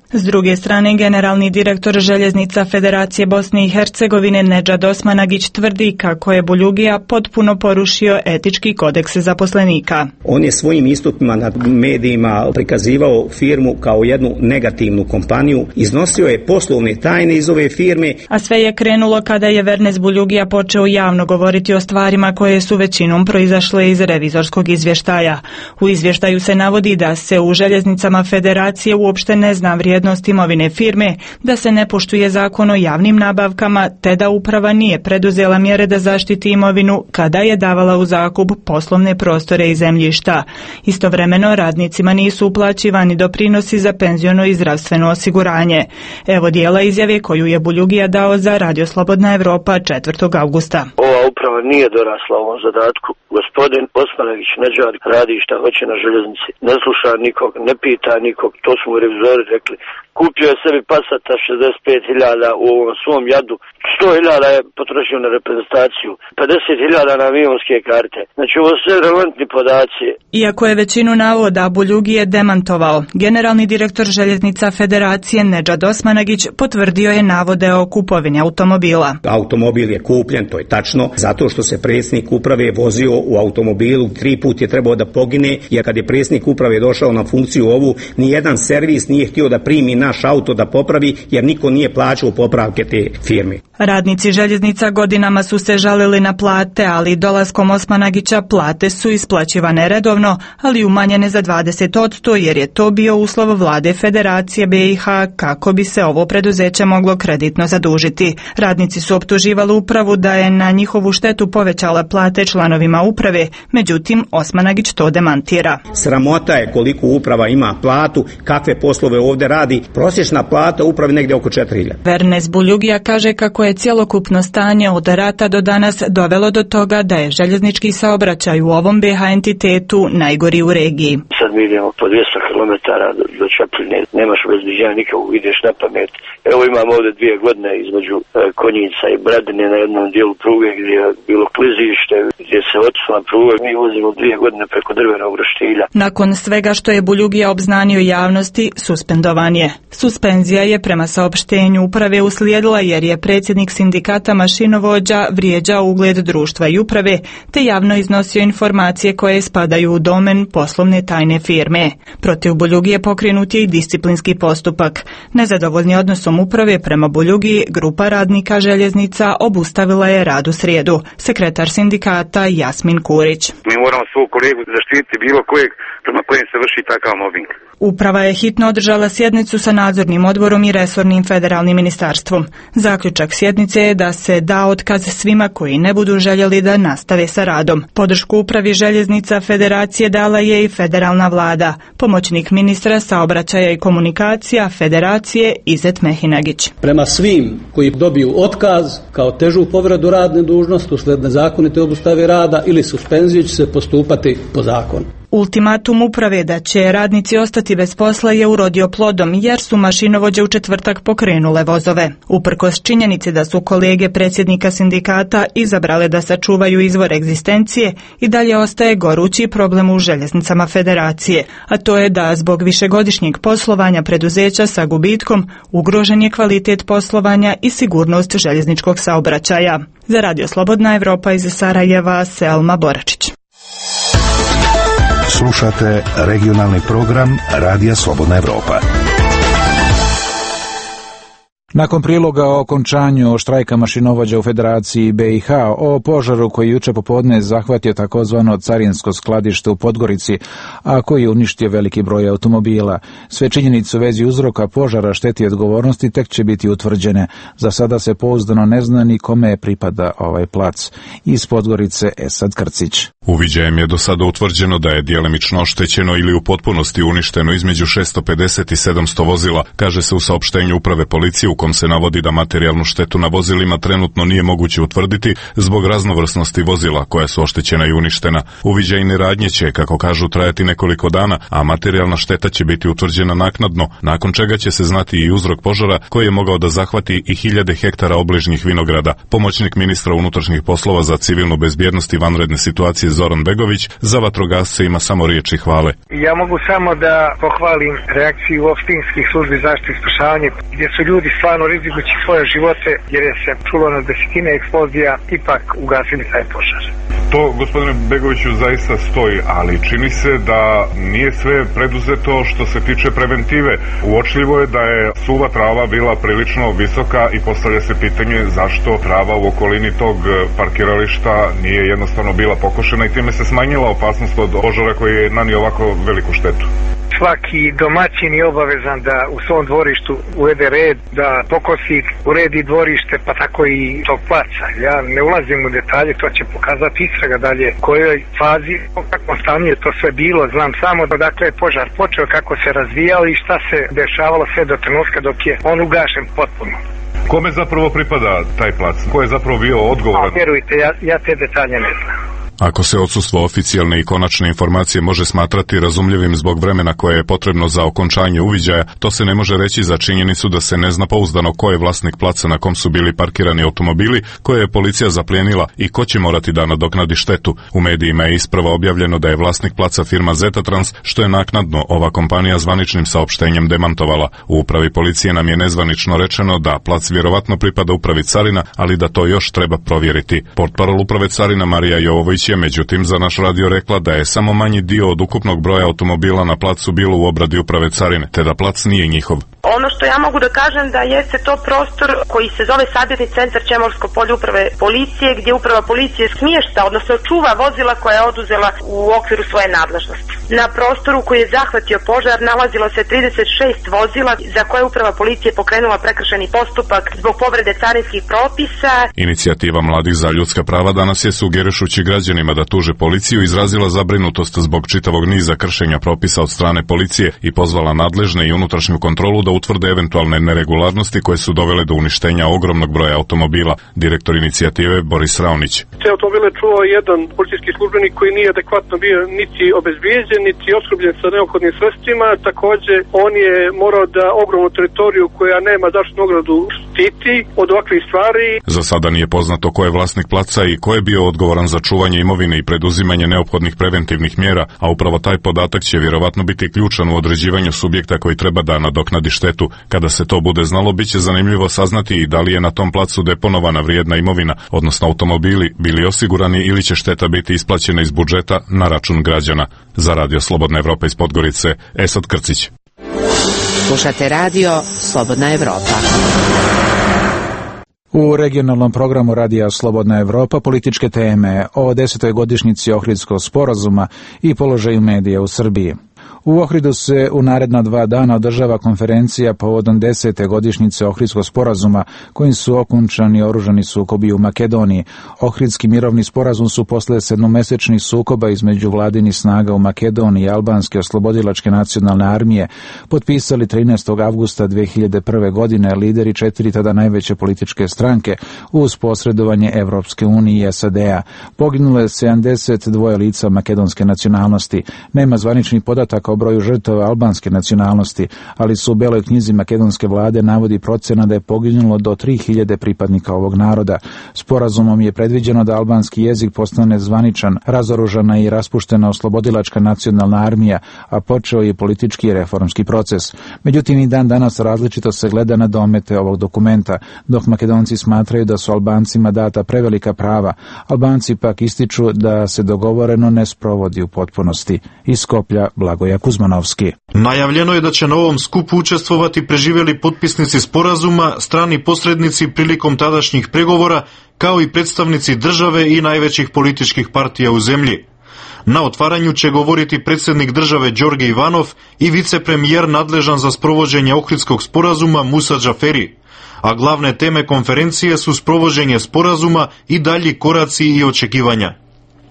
S druge strane, generalni direktor Željeznica Federacije Bosne i Hercegovine Nedžad Osmanagić tvrdi kako je Buljugija potpuno porušio etički kodeks zaposlenika. On je svojim istupima na medijima prikazivao firmu kao jednu negativnu kompaniju, iznosio je poslovne tajne iz ove firme. A sve je krenulo kada je Vernes Buljugija počeo javno govoriti o stvarima koje su većinom proizašle iz revizorskog izvještaja. U izvještaju se navodi da se u Željeznicama Federacije uopšte ne zna vrijednost imovine firme, da se ne poštuje zakon o javnim nabavkama, te da uprava nije preduzela mjere da zaštiti imovinu kada je davala u zakup poslovne prostore i zemljišta. Istovremeno radnicima nisu uplaćivani doprinosi za penziono i zdravstveno osiguranje. Evo dijela izjave koju je Buljugija dao za Radio Slobodna Evropa četvrtog avgusta. Ova uprava nije dorasla ovom zadatku. Gospodin Osmanagić Nedžad radi šta hoće na željeznici. Ne sluša nikog, ne pita nikog, to su mu revizori rekli. Kupio je sebi Passata šezdeset pet hiljada u ovom svom jadu, sto hiljada je potrošio na reprezentaciju, pedeset hiljada na avionske karte. Znači ovo sve relevantni podaci. Iako je većinu navoda Buljugije demantovao, generalni direktor Željeznica Federacije Nedžad Osmanagić potvrdio je navode o kupovini automobila. Automobil je kupljen, to je tačno, zato što se predsjednik uprave vozio u automobilu, tri put je trebao da pogine, jer kad je predsjednik uprave došao na funkciju ovu, nijedan servis nije htio da primi naš auto da popravi, jer niko nije plaćao popravke te firme. Radnici željeznica godinama su se žalili na plate, ali dolaskom Osmanagića plate su isplaćivane redovno, ali umanjene za dvadeset posto jer je to bio uslov vlade Federacije B i H kako bi se ovo preduzeće moglo kreditno zadužiti. Radnici su optuživali upravu da je na njihovu štetu povećala plate članovima uprave, međutim Osmanagić to demantira. Sramota je koliko uprava ima platu, kakve poslove ovdje radi. Prosječna plata uprave negdje oko četiri hiljade. Vernes Buljugija kaže kako je cjelokupno stanje od rata do danas dovelo do toga da je željeznički saobraćaj u ovom B H entitetu najgori u regiji. Sad mi idemo po dvjesto kilometara do, do Čapljine, nemaš obezbeđenja nikakvog, ideš na pamet. Evo imamo ovdje dvije godine između e, Konjica i Bradine na jednom dijelu pruge gdje je bilo klizište, gdje se otisla pruga, mi vozimo dvije godine preko drvenog roštilja. Nakon svega što je Buljugija obznanio javnosti, suspendovan je. Suspenzija je prema saopštenju uprave uslijedila jer je predsjednik sindikata mašinovođa vrijeđao ugled društva i uprave, te javno iznosio informacije koje spadaju u domen poslovne tajne firme. Protiv Buljugije pokrenut je i disciplinski postupak. Nezadovoljni odnosom uprave prema Buljugiji, grupa radnika željeznica obustavila je rad u srijedu. Sekretar sindikata Jasmin Kurić. Mi moramo svog kolegu zaštititi bilo kojeg prema kojem se vrši takav mobbing. Uprava je hitno održala sjednicu sa nadzornim odborom i resornim federalnim ministarstvom. Zaključak sjednice je da se da otkaz svima koji ne budu željeli da nastave sa radom. Podršku upravi željeznica Federacije dala je i federalna vlada. Pomoćnik ministra saobraćaja i komunikacija Federacije Izet Mehinagić. Prema svim koji dobiju otkaz kao težu povredu radne dužnosti usled nezakonite obustave rada ili suspenziju će se postupati po zakonu. Ultimatum uprave da će radnici ostati bez posla je urodio plodom jer su mašinovođe u četvrtak pokrenule vozove. Uprkos činjenici da su kolege predsjednika sindikata izabrale da sačuvaju izvor egzistencije, i dalje ostaje gorući problem u željeznicama Federacije, a to je da zbog višegodišnjeg poslovanja preduzeća sa gubitkom ugrožen je kvalitet poslovanja i sigurnost željezničkog saobraćaja. Za Radio Slobodna Evropa iz Sarajeva, Selma Boračić. Slušate regionalni program Radija Slobodna Evropa. Nakon priloga o okončanju štrajka mašinovođa u Federaciji B i H, o požaru koji juče popodne zahvatio takozvano carinsko skladište u Podgorici, a koji uništio veliki broj automobila. Sve činjenice u vezi uzroka požara, šteti i odgovornosti tek će biti utvrđene. Za sada se pouzdano ne zna ni kome pripada ovaj plac. Iz Podgorice Esad Krcić. Uviđajem je do sada utvrđeno da je djelimično oštećeno ili u potpunosti uništeno između šesto pedeset i sedamsto vozila, kaže se u saopštenju uprave policije u kom se navodi da materijalnu štetu na vozilima trenutno nije moguće utvrditi zbog raznovrsnosti vozila koja su oštećena i uništena. Uviđajne radnje će, kako kažu, trajati nekoliko dana, a materijalna šteta će biti utvrđena naknadno, nakon čega će se znati i uzrok požara koji je mogao da zahvati i hiljade hektara obližnjih vinograda. Pomoćnik ministra unutrašnjih poslova za civilnu bezbjednost i vanredne situacije Zoran Begović za vatrogasce ima samo riječi hvale. Ja mogu samo da pohvalim reakciju opštinskih službi zaštite i spašavanja, gdje su ljudi stvarno rizikujući svoje živote, jer je se čulo na desetine eksplozija, ipak ugasili taj požar. To, gospodine Begoviću, zaista stoji, ali čini se da nije sve preduzeto što se tiče preventive. Uočljivo je da je suva trava bila prilično visoka i postavlja se pitanje zašto trava u okolini tog parkirališta nije jednostavno bila pokošena i time se smanjila opasnost od požara koji je nanio ovako veliku štetu. Svaki domaćin je obavezan da u svom dvorištu uvede red, da pokosi, uredi dvorište, pa tako i tog placa. Ja ne ulazim u detalje, to će pokazati istraga dalje kojoj fazi, u kakvom stanju je to sve bilo. Znam samo da dakle je požar počeo, kako se razvijao i šta se dešavalo sve do trenutka dok je on ugašen potpuno. Kome zapravo pripada taj plac? Ko je zapravo bio odgovoran? A, vjerujte, ja, ja te detalje ne znam. Ako se odsustvo oficijalne i konačne informacije može smatrati razumljivim zbog vremena koje je potrebno za okončanje uviđaja, to se ne može reći za činjenicu da se ne zna pouzdano ko je vlasnik placa na kom su bili parkirani automobili koje je policija zaplijenila i ko će morati da nadoknadi štetu. U medijima je isprava objavljeno da je vlasnik placa firma Zetatrans, što je naknadno ova kompanija zvaničnim saopštenjem demantovala. U upravi policije nam je nezvanično rečeno da plac vjerovatno pripada upravi carina, ali da to još treba provjeriti. Portparol uprave carina Marija Jovović je međutim za naš radio rekla da je samo manji dio od ukupnog broja automobila na placu bilo u obradi uprave carine, te da plac nije njihov. Ono što ja mogu da kažem da jeste to prostor koji se zove Sabirni centar Čemorsko polje uprave policije, gdje uprava policije smješta, odnosno čuva vozila koja je oduzela u okviru svoje nadležnosti. Na prostoru koji je zahvatio požar nalazilo se trideset šest vozila za koje uprava policije pokrenula prekršajni postupak zbog povrede carinskih propisa. Inicijativa Mladih za ljudska prava danas je, sugerišući građanima da tuže policiju, izrazila zabrinutost zbog čitavog niza kršenja propisa od strane policije i pozvala nadležne i unutrašnju kontrolu da utvrde eventualne neregularnosti koje su dovele do uništenja ogromnog broja automobila. Direktor inicijative Boris Raonić. Te automobile čuo jedan policijski službenik koji nije adekvatno bio niti obezbijeđen, niti opskrbljen sa neophodnim sredstvima. Također, on je morao da ogromnu teritoriju koja nema zaštitnu ogradu štiti od ovakvih stvari. Za sada nije poznato ko je vlasnik placa i ko je bio odgovoran za čuvanje imovine i preduzimanje neophodnih preventivnih mjera, a upravo taj podatak će vjerovatno biti ključan u određivanju subjekta koji treba da nadoknadi štetu. Kada se to bude znalo, bit će zanimljivo saznati i da li je na tom placu deponovana vrijedna imovina, odnosno automobili bili osigurani ili će šteta biti isplaćena iz budžeta na račun građana. Za Radio Slobodna Evropa iz Podgorice, Esad Krcić. Slušate radio Slobodna Evropa. U regionalnom programu Radija Slobodna Evropa političke teme o desetoj godišnjici Ohridskog sporazuma i položaju medija u Srbiji. U Ohridu se u naredna dva dana održava konferencija povodom desete godišnjice Ohridskog sporazuma kojim su okončani oružani sukobi u Makedoniji. Ohridski mirovni sporazum su posle sedmomesečnih sukoba između vladinih snaga u Makedoniji i Albanske oslobodilačke nacionalne armije potpisali trinaestog avgusta dve hiljade prve. godine lideri četiri tada najveće političke stranke uz posredovanje Evropske unije i S A D-a. Poginulo je sedamdeset dva lica makedonske nacionalnosti. Nema zvaničnih podataka o broju žrtava albanske nacionalnosti, ali su u beloj knjizi makedonske vlade navodi procena da je poginulo do tri hiljade pripadnika ovog naroda. Sporazumom je predviđeno da albanski jezik postane zvaničan, razoružana i raspuštena oslobodilačka nacionalna armija, a počeo je politički i reformski proces. Međutim, i dan danas različito se gleda na domete ovog dokumenta, dok Makedonci smatraju da su Albancima data prevelika prava. Albanci pak ističu da se dogovoreno ne sprovodi u potpunosti. Iz Skoplja, Blagoja Kuzmanovski. Najavljeno je da će na ovom skupu učestvovati preživjeli potpisnici sporazuma, strani posrednici prilikom tadašnjih pregovora, kao i predstavnici države i najvećih političkih partija u zemlji. Na otvaranju će govoriti predsjednik države Đorđe Ivanov i vicepremijer nadležan za sprovođenje Ohridskog sporazuma Musa Džaferi. A glavne teme konferencije su sprovođenje sporazuma i dalji koraci i očekivanja.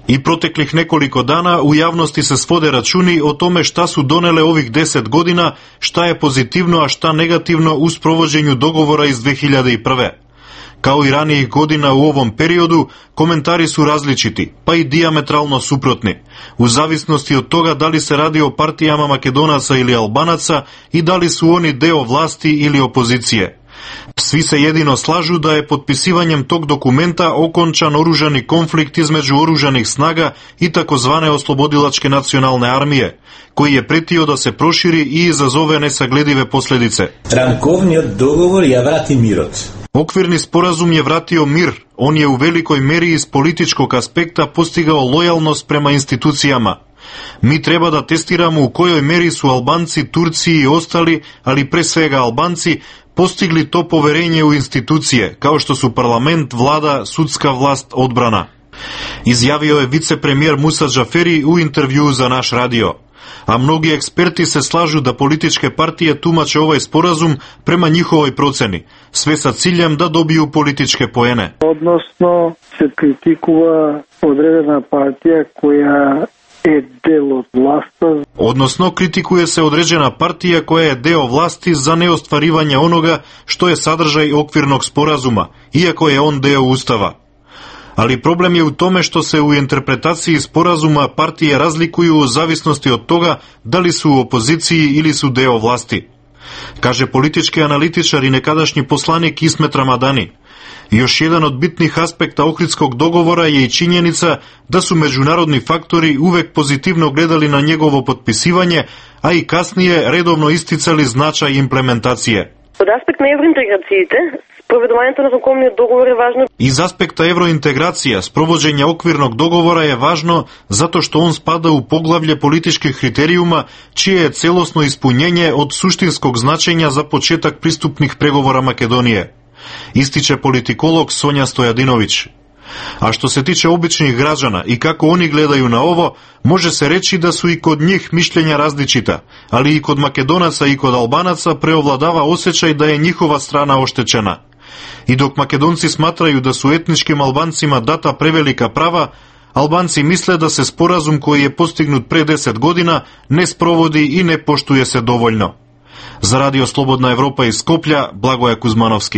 I proteklih nekoliko dana u javnosti se svode računi o tome šta su donele ovih deset godina, šta je pozitivno, a šta negativno u sprovođenju dogovora iz dve hiljade prve. Kao i ranijih godina u ovom periodu, komentari su različiti, pa i dijametralno suprotni, u zavisnosti od toga da li se radi o partijama Makedonaca ili Albanaca i da li su oni deo vlasti ili opozicije. Svi se jedino slažu da je potpisivanjem tog dokumenta okončan oružani konflikt između oružanih snaga i takozvane oslobodilačke nacionalne armije, koji je pretio da se proširi i izazove nesagledive posljedice. Рамковниот договор ја врати мирот. Okvirni sporazum je vratio mir, on je u velikoj meri iz političkog aspekta postigao lojalnost prema institucijama. Mi treba da testiramo u kojoj meri su Albanci, Turci i ostali, ali pre svega Albanci, postigli to poverenje u institucije, kao što su parlament, vlada, sudska vlast, odbrana. Izjavio je vicepremijer Musa Džaferi u intervjuu za naš radio. A mnogi eksperti se slažu da političke partije tumače ovaj sporazum prema njihovoj proceni, sve sa ciljem da dobiju političke poene. Odnosno se kritikува određena partija koja je deo vlasti. Odnosno kritikuje se određena partija koja je deo vlasti za neostvarivanje onoga što je sadržaj okvirnog sporazuma, iako je on deo Ustava. Ali problem je u tome što se u interpretaciji sporazuma partije razlikuju u zavisnosti od toga da li su u opoziciji ili su deo vlasti. Kaže politički analitičar i nekadašnji poslanik Ismet Ramadani. Još jedan od bitnih aspekta Ohridskog dogovora je i činjenica da su međunarodni faktori uvek pozitivno gledali na njegovo potpisivanje, a i kasnije redovno isticali značaj implementacije. Od aspekta evrointegracijite, sprovedувањето на окvirниот договор е важно. Iz aspekta evrointegracija, sprovođenja okvirnog dogovora je važno zato što on spada u poglavlje političkih kriterijuma, čije je celosno ispunjenje od suštinskog značenja za početak pristupnih pregovora Makedonije, ističe politikolog Sonja Stojadinović. A što se tiče običnih građana i kako oni gledaju na ovo, može se reći da su i kod njih mišljenja različita, ali i kod Makedonaca i kod Albanaca preovladava osjećaj da je njihova strana oštećena. I dok Makedonci smatraju da su etničkim Albancima data prevelika prava, Albanci misle da se sporazum koji je postignut pre deset godina ne sprovodi i ne poštuje se dovoljno. Za Radio Slobodna Evropa iz Skoplja, Blagoje Kuzmanovski.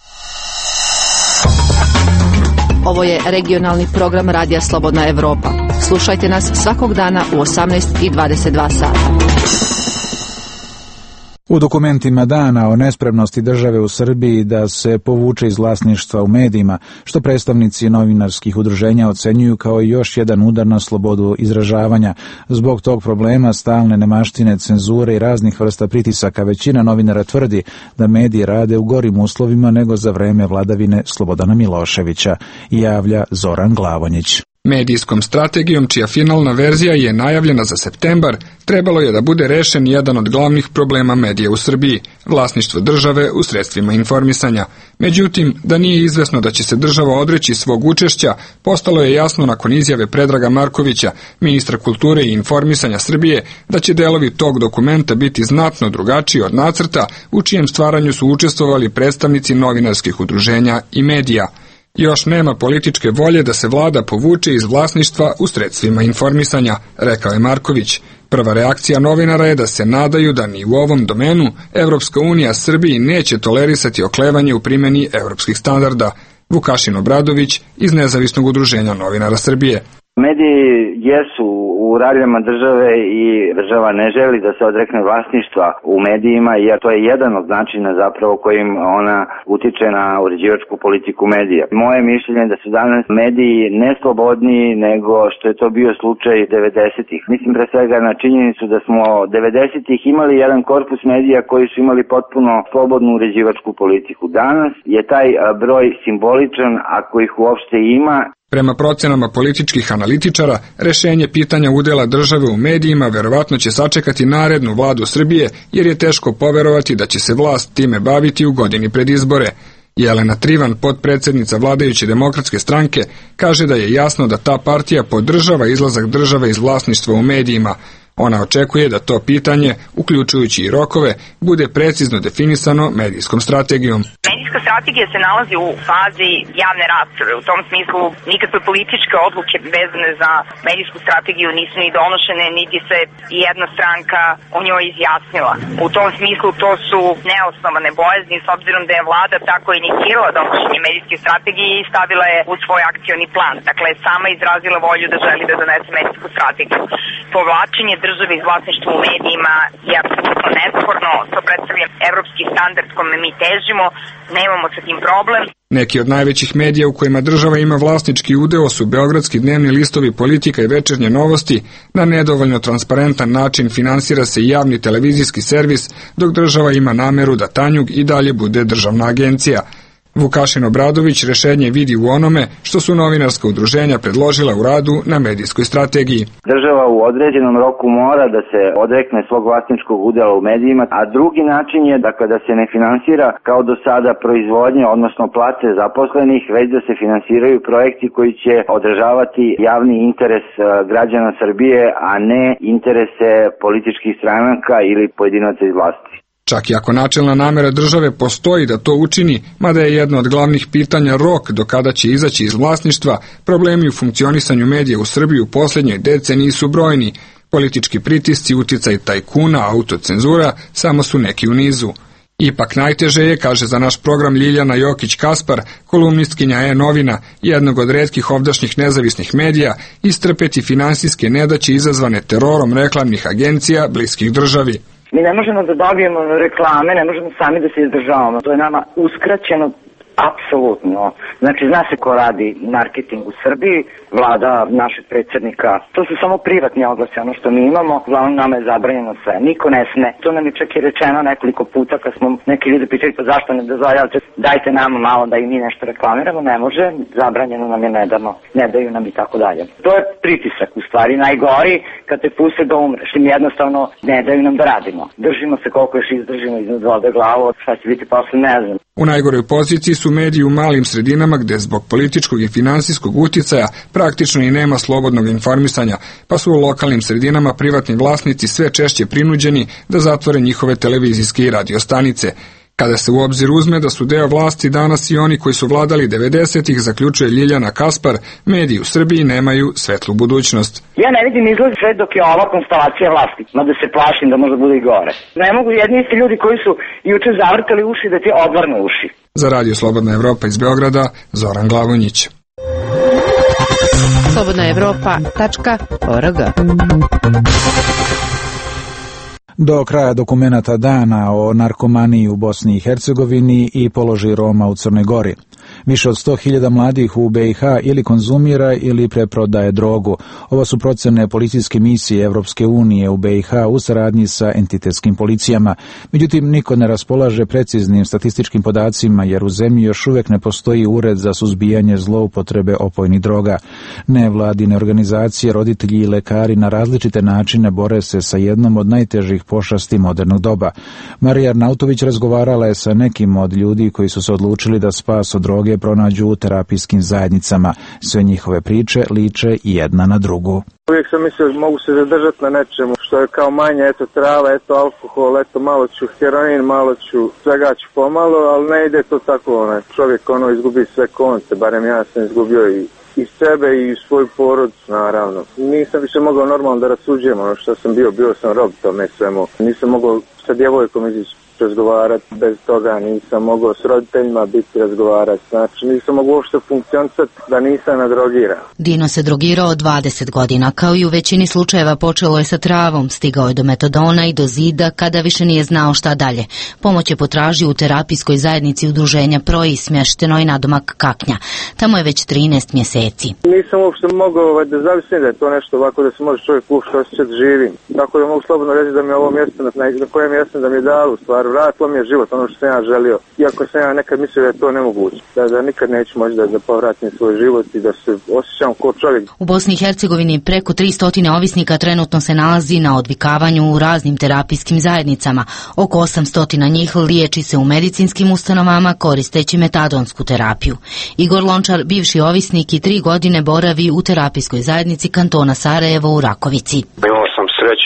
Ovo je regionalni program Radija Slobodna Evropa. Slušajte nas svakog dana u osamnaest i dvadeset dva sata. U dokumentima dana o nespremnosti države u Srbiji da se povuče iz vlasništva u medijima, što predstavnici novinarskih udruženja ocenjuju kao još jedan udar na slobodu izražavanja. Zbog tog problema stalne nemaštine, cenzure i raznih vrsta pritisaka, većina novinara tvrdi da mediji rade u gorim uslovima nego za vreme vladavine Slobodana Miloševića, javlja Zoran Glavonjić. Medijskom strategijom, čija finalna verzija je najavljena za septembar, trebalo je da bude rešen jedan od glavnih problema medija u Srbiji, vlasništvo države u sredstvima informisanja. Međutim, da nije izvesno da će se država odreći svog učešća, postalo je jasno nakon izjave Predraga Markovića, ministra kulture i informisanja Srbije, da će delovi tog dokumenta biti znatno drugačiji od nacrta, u čijem stvaranju su učestvovali predstavnici novinarskih udruženja i medija. Još nema političke volje da se vlada povuče iz vlasništva u sredstvima informisanja, rekao je Marković. Prva reakcija novinara je da se nadaju da ni u ovom domenu Evropska unija Srbiji neće tolerisati oklevanje u primjeni evropskih standarda. Vukašin Obradović iz Nezavisnog udruženja novinara Srbije. Mediji jesu u raljama države i država ne želi da se odrekne vlasništva u medijima, jer to je jedan od načina zapravo kojim ona utiče na uređivačku politiku medija. Moje mišljenje je da su danas mediji ne slobodniji nego što je to bio slučaj devedesetih. Mislim pre svega na činjenicu da smo devedesetih imali jedan korpus medija koji su imali potpuno slobodnu uređivačku politiku. Danas je taj broj simboličan, ako ih uopšte ima. Prema procenama političkih analitičara, rešenje pitanja udela države u medijima verovatno će sačekati narednu vladu Srbije, jer je teško poverovati da će se vlast time baviti u godini pred izbore. Jelena Trivan, potpredsednica vladajuće demokratske stranke, kaže da je jasno da ta partija podržava izlazak države iz vlasništva u medijima. Ona očekuje da to pitanje, uključujući i rokove, bude precizno definisano medijskom strategijom. Medijska strategija se nalazi u fazi javne rasprave. U tom smislu nikakve političke odluke vezane za medijsku strategiju nisu ni donošene, niti se jedna stranka o njoj izjasnila. U tom smislu to su neosnovane bojazni, s obzirom da je vlada tako inicirala donošenje medijske strategije i stavila je u svoj akcioni plan. Dakle, sama izrazila volju da želi da donese medijsku strategiju. Povlačenje države iz vlasništva u medijima je apsolutno nesporno, to predstavlja evropski standard kome mi težimo, nemamo sa tim problem. Neki od najvećih medija u kojima država ima vlasnički udeo su beogradski dnevni listovi Politika i Večernje novosti. Na nedovoljno transparentan način finansira se i javni televizijski servis, dok država ima nameru da Tanjug i dalje bude državna agencija. Vukašin Obradović rešenje vidi u onome što su novinarska udruženja predložila u radu na medijskoj strategiji. Država u određenom roku mora da se odrekne svog vlasničkog udela u medijima, a drugi način je dakle, da se ne finansira kao do sada proizvodnje, odnosno plate zaposlenih, već da se finansiraju projekti koji će održavati javni interes građana Srbije, a ne interese političkih stranaka ili pojedinaca iz vlasti. Čak i ako načelna namera države postoji da to učini, mada je jedno od glavnih pitanja rok do kada će izaći iz vlasništva, problemi u funkcionisanju medija u Srbiji u posljednjoj deceniji su brojni. Politički pritisci, uticaj tajkuna, autocenzura samo su neki u nizu. Ipak najteže je, kaže za naš program Ljiljana Jokić-Kaspar, kolumnistkinja E-novina, jednog od retkih ovdašnjih nezavisnih medija, istrpeti finansijske nedaće izazvane terorom reklamnih agencija bliskih državi. Mi ne možemo da dobijemo reklame, ne možemo sami da se izdržavamo. To je nama uskraćeno apsolutno. Znači, zna se ko radi marketing u Srbiji, vlada našeg predsjednika. To su samo privatni oglasi, ono što mi imamo. Uglavnom nama je zabranjeno sve. Niko ne sme. To nam je čak i rečeno nekoliko puta kad smo neki ljudi pitali pa zašto ne dozvoljavate, dajte nama malo da i mi nešto reklamiramo. Ne može, zabranjeno nam je, ne damo, ne daju nam i tako dalje. To je pritisak u stvari najgori kad te puste da umreš. Im jednostavno ne daju nam da radimo. Držimo se koliko još izdržimo iznad vode glavu, šta će biti posle ne znam. U najgoroj poziciji su mediji u malim sredinama gde zbog političkog i finansijskog uticaja praktično i nema slobodnog informisanja, pa su u lokalnim sredinama privatni vlasnici sve češće prinuđeni da zatvore njihove televizijske i radio stanice. Kada se u obzir uzme da su deo vlasti danas i oni koji su vladali devedesetih, zaključuje Ljiljana Kaspar, mediji u Srbiji nemaju svetlu budućnost. Ja ne vidim izlaz sve dok je ova konstelacija vlasti, mada se plašim da možda bude i gore. Ne mogu jedni isti ljudi koji su juče zavrtali uši da ti odvrnu uši. Za Radio Slobodna Evropa iz Beograda, Zoran Glavonjić. slobodna evropa tačka org. Do kraja dokumenata dana o narkomaniji u Bosni i Hercegovini i položaju Roma u Crnoj Gori. Više od sto hiljada mladih u be i ha ili konzumira ili preprodaje drogu. Ovo su procene policijske misije Evropske unije u be i ha u saradnji sa entitetskim policijama. Međutim, niko ne raspolaže preciznim statističkim podacima jer u zemlji još uvijek ne postoji ured za suzbijanje zloupotrebe opojnih droga. Nevladine organizacije, roditelji i lekari na različite načine bore se sa jednom od najtežih pošasti modernog doba. Marija Arnautović razgovarala je sa nekim od ljudi koji su se odlučili da spas od droge pronađu u terapijskim zajednicama. Sve njihove priče liče jedna na drugu. Uvijek sam mislio mogu se zadržati na nečemu što je kao manje, eto trava, eto alkohol, eto malo ću heroin, malo ću svega ću pomalo, ali ne ide to tako, onaj čovjek ono izgubi sve konce, barem ja sam izgubio i i sebe i svoju porodicu, naravno. Nisam više mogao normalno da rasuđujem ono što sam bio, bio sam rob tome svemu. Nisam mogao sa djevojkom izići razgovarati, bez toga nisam mogao s roditeljima biti razgovarati, znači nisam mogao uopšte funkcionisati da nisam nadrogiran. Dino se drogirao dvadeset godina, kao i u većini slučajeva počelo je sa travom, stigao je do metadona i do zida kada više nije znao šta dalje. Pomoć je potražio u terapijskoj zajednici udruženja Proji, smještenoj nadomak Kaknja. Tamo je već trinaest mjeseci. Nisam uopšte mogao da zavisim da je to nešto ovako da se može čovjek uopšte osjećati živim. Tako da mogu slobodno reći da mi je ovo mjesto na, na koje mjesto da mi je dalo u stvari. Vratilo mi je život, ono što sam ja želio. Iako sam ja nekad mislio da je to nemoguće. Da, da nikad neću moći da, da povratim svoj život i da se osjećam kao čovjek. U Bosni i Hercegovini preko tristo ovisnika trenutno se nalazi na odvikavanju u raznim terapijskim zajednicama. Oko osamsto njih liječi se u medicinskim ustanovama koristeći metadonsku terapiju. Igor Lončar, bivši ovisnik i tri godine boravi u terapijskoj zajednici kantona Sarajevo u Rakovici. Imao sam sreću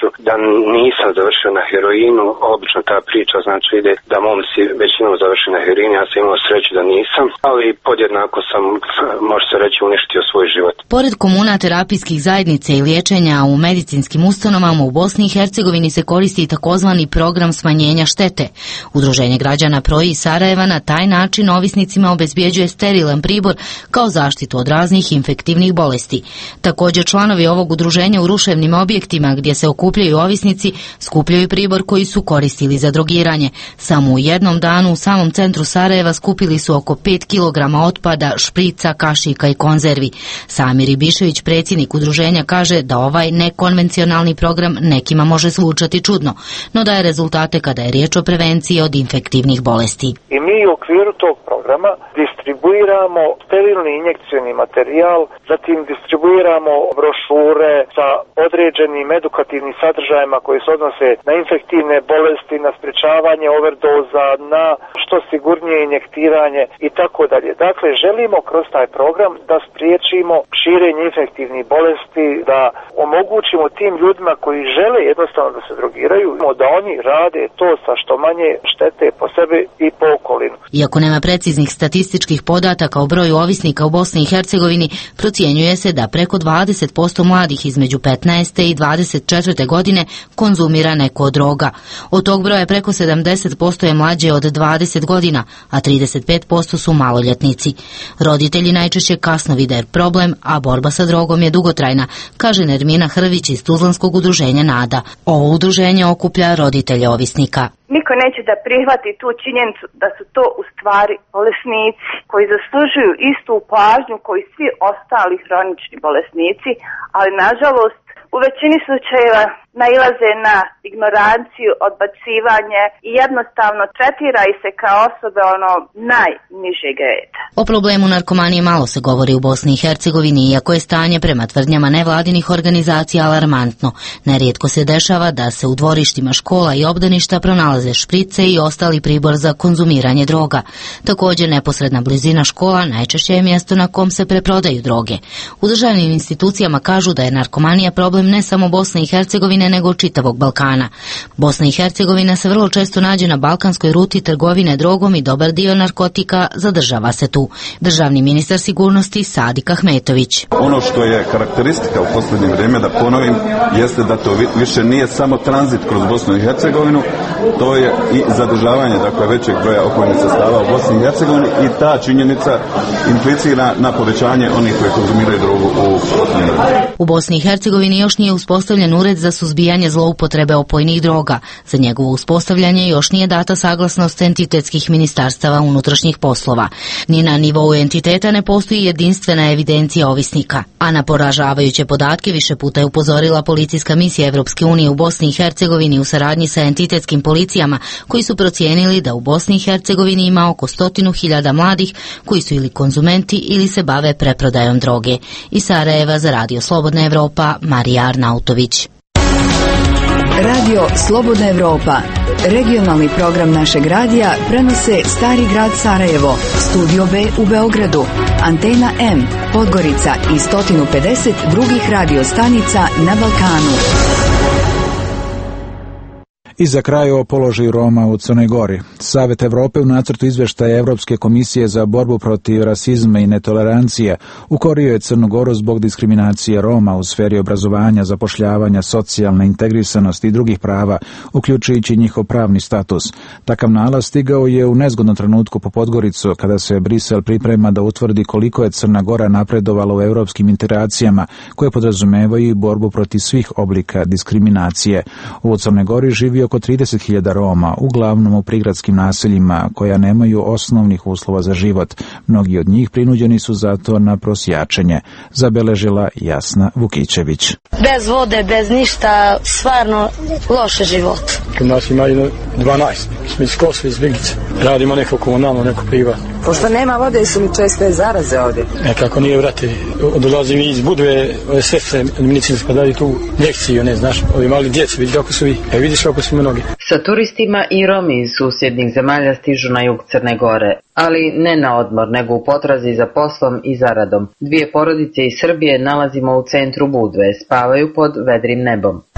Vukićeviću, da nisam završio na heroinu. Obično ta priča znači ide da momci većinom završi na heroinu, ja sam imao sreću da nisam, ali podjednako sam, može se reći, uništio svoj život. Pored komuna, terapijskih zajednica i liječenja u medicinskim ustanovama u Bosni i Hercegovini se koristi takozvani program smanjenja štete. Udruženje građana Proji iz Sarajeva na taj način ovisnicima obezbjeđuje sterilan pribor kao zaštitu od raznih infektivnih bolesti. Također članovi ovog udruženja u ruševnim objektima gdje se okupljaju ovisnici skupljaju pribor koji su koristili za drogiranje. Samo u jednom danu u samom centru Sarajeva skupili su oko pet kilograma otpada, šprica, kašika i konzervi. Samir Ibišević, predsjednik udruženja, kaže da ovaj nekonvencionalni program nekima može zvučati čudno, no daje rezultate kada je riječ o prevenciji od infektivnih bolesti. I mi u okviru tog programa distribuiramo sterilni injekcioni materijal, zatim distribuiramo brošure sa određenim edukativnim sadržajima koji se odnose na infektivne bolesti, na sprečavanje overdoza, na što sigurnije injektiranje i tako dalje. Dakle, želimo kroz taj program da spriječimo širenje infektivnih bolesti, da omogućimo tim ljudima koji žele jednostavno da se drogiraju, da oni rade to sa što manje štete po sebi i po okolinu. Iako nema preciznih statističkih podataka o broju ovisnika u Bosni i Hercegovini, procjenjuje se da preko dvadeset posto mladih između petnaeste i dvadeset četvrte godine konzumira neko od droga. Od tog broja preko sedamdeset posto je mlađe od dvadeset godina, a trideset pet posto su maloljetnici. Roditelji najčešće kasno vide problem, a borba sa drogom je dugotrajna, kaže Nermina Hrvić iz Tuzlanskog udruženja Nada. Ovo udruženje okuplja roditelje ovisnika. Niko neće da prihvati tu činjenicu da su to u stvari bolesnici koji zaslužuju istu pažnju koji svi ostali hronični bolesnici, ali nažalost u većini slučajeva nailaze na ignoranciju, odbacivanje i jednostavno tretira ih se kao osobe ono najnižeg reda. O problemu narkomanije malo se govori u Bosni i Hercegovini, iako je stanje prema tvrdnjama nevladinih organizacija alarmantno. Nerijetko se dešava da se u dvorištima škola i obdaništa pronalaze šprice i ostali pribor za konzumiranje droga. Također, neposredna blizina škola najčešće je mjesto na kom se preprodaju droge. U državnim institucijama kažu da je narkomanija problem ne samo Bosne i Hercegovine, nego čitavog Balkana. Bosna i Hercegovina se vrlo često nađe na balkanskoj ruti trgovine drogom i dobar dio narkotika zadržava se tu. Državni ministar sigurnosti Sadik Ahmetović. Ono što je karakteristika u posljednje vrijeme, da ponovim, jeste da to više nije samo tranzit kroz Bosnu i Hercegovinu, to je i zadržavanje, dakle, većeg broja opojnih sredstava u Bosni i Hercegovini i ta činjenica implicira na povećanje onih koji konzumiraju drogu u Bosni i Hercegovini. U Bosni i Hercegovini još nije uspostavljen ured za suzbijanje zloupotrebe opojnih droga. Za njegovo uspostavljanje još nije data saglasnost entitetskih ministarstava unutrašnjih poslova. Ni na nivou entiteta ne postoji jedinstvena evidencija ovisnika. A na poražavajuće podatke više puta je upozorila policijska misija Evropske unije u Bosni i Hercegovini u saradnji sa entitetskim policijama, koji su procijenili da u Bosni i Hercegovini ima oko stotinu hiljada mladih koji su ili konzumenti ili se bave preprodajom droge. Iz Sarajeva za Radio Slobodna Evropa, Marija Arnautović. Radio Slobodna Evropa, regionalni program našeg radija, prenose Stari grad Sarajevo, Studio B u Beogradu, Antena M, Podgorica i sto pedeset drugih radio stanica na Balkanu. I za kraj o položaju Roma u Crnoj Gori. Savet Evrope u nacrtu izvještaja Evropske komisije za borbu protiv rasizma i netolerancije ukorio je Crnu Goru zbog diskriminacije Roma u sferi obrazovanja, zapošljavanja, socijalne integrisanosti i drugih prava, uključujući njihov pravni status. Takav nalaz stigao je u nezgodnom trenutku po Podgoricu, kada se Brisel priprema da utvrdi koliko je Crna Gora napredovala u europskim integracijama, koje podrazumevaju i borbu protiv svih oblika diskriminacije. U Crnoj Gori živi oko trideset hiljada Roma, uglavnom u prigradskim naseljima koja nemaju osnovnih uslova za život. Mnogi od njih prinuđeni su zato na prosjačenje, zabeležila Jasna Vukićević. Bez vode, bez ništa, stvarno loše život. Kod nas ima jedno dvanaest, smo iz Kosova, iz Biglice. Radimo neko komunalno, neko privatno. Pošto nema vode su mi česte zaraze ovdje. E, kako nije, vrati, dolazim iz Budve, ove sestre medicinske dali tu lekciju, ne znaš, ovi mali djeci, vidi kako su vi, e vidiš kako su mnogi. Sa turistima i Romi iz susjednih zemalja stižu na jug Crne Gore, ali ne na odmor, nego u potrazi za poslom i zaradom. Dvije porodice iz Srbije nalazimo u centru Budve, spavaju pod vedrim nebom.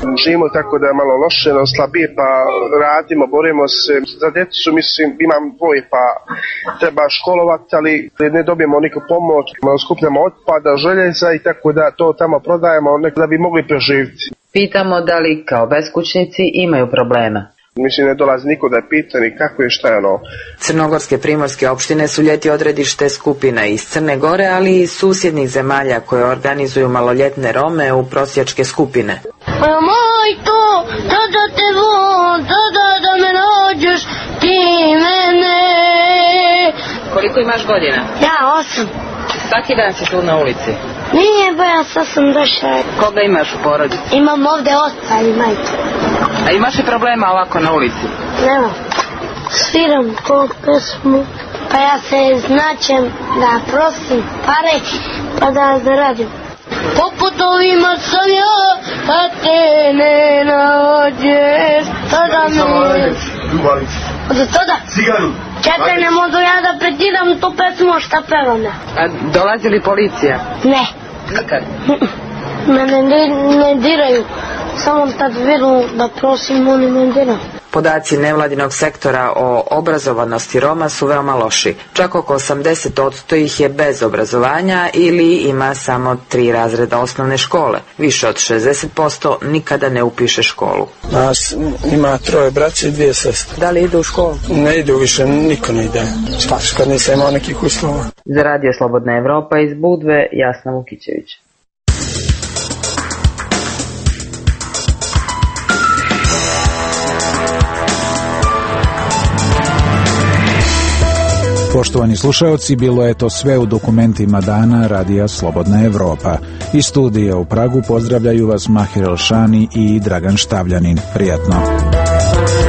Živimo tako da je malo loše, no slabije, pa radimo, borimo se. Za djecu, mislim, imam dvoje, pa treba školovati, ali ne dobijemo niku pomoć. Skupljamo otpada, željeza i tako da to tamo prodajemo da bi mogli preživiti. Pitamo da li kao beskućnici imaju problema. Mislim, ne dolazi niko da pita ni kako je šta je ono. Crnogorske primorske opštine su ljeti odredište skupina iz Crne Gore, ali i susjednih zemalja koje organizuju maloljetne Rome u prosjačke skupine. Moja majko, tada te vol, tada da me nađeš, ti mene. Koliko imaš godina? Ja, osam. Svaki dan si tu na ulici? Nije, bo ja sad sam došla. Koga imaš u porodici? Imam ovde oca i majke. A imaš li problema ovako na ulici? Nema. Sviram to pesmu, pa ja se značem da prosim pare, pa da zaradim. Po putovima sam ja, da te ne nađeš, tada me... Od toga? Cigaru. Čekaj, ne mogu ja da prekidam tu pesmu, šta pevam ja. A dolazi li policija? Ne. Nikad? Mene ne, ne diraju. Samo tad vidu da prosim, oni ne diraju. Podaci nevladinog sektora o obrazovanosti Roma su veoma loši. Čak oko osamdeset posto ih je bez obrazovanja ili ima samo tri razreda osnovne škole. Više od šezdeset posto nikada ne upiše školu. Nas ima troje braće i dvije sestre. Da li ide u školu? Ne ide više, niko ne ide. Spaš kad nisam imao nekih uslova. Za Radio Slobodna Evropa iz Budve, Jasna Vukićević. Poštovani slušaoci, bilo je to sve u dokumentima dana Radija Slobodna Evropa. Iz studija u Pragu pozdravljaju vas Mahir Elšani i Dragan Štavljanin. Prijatno.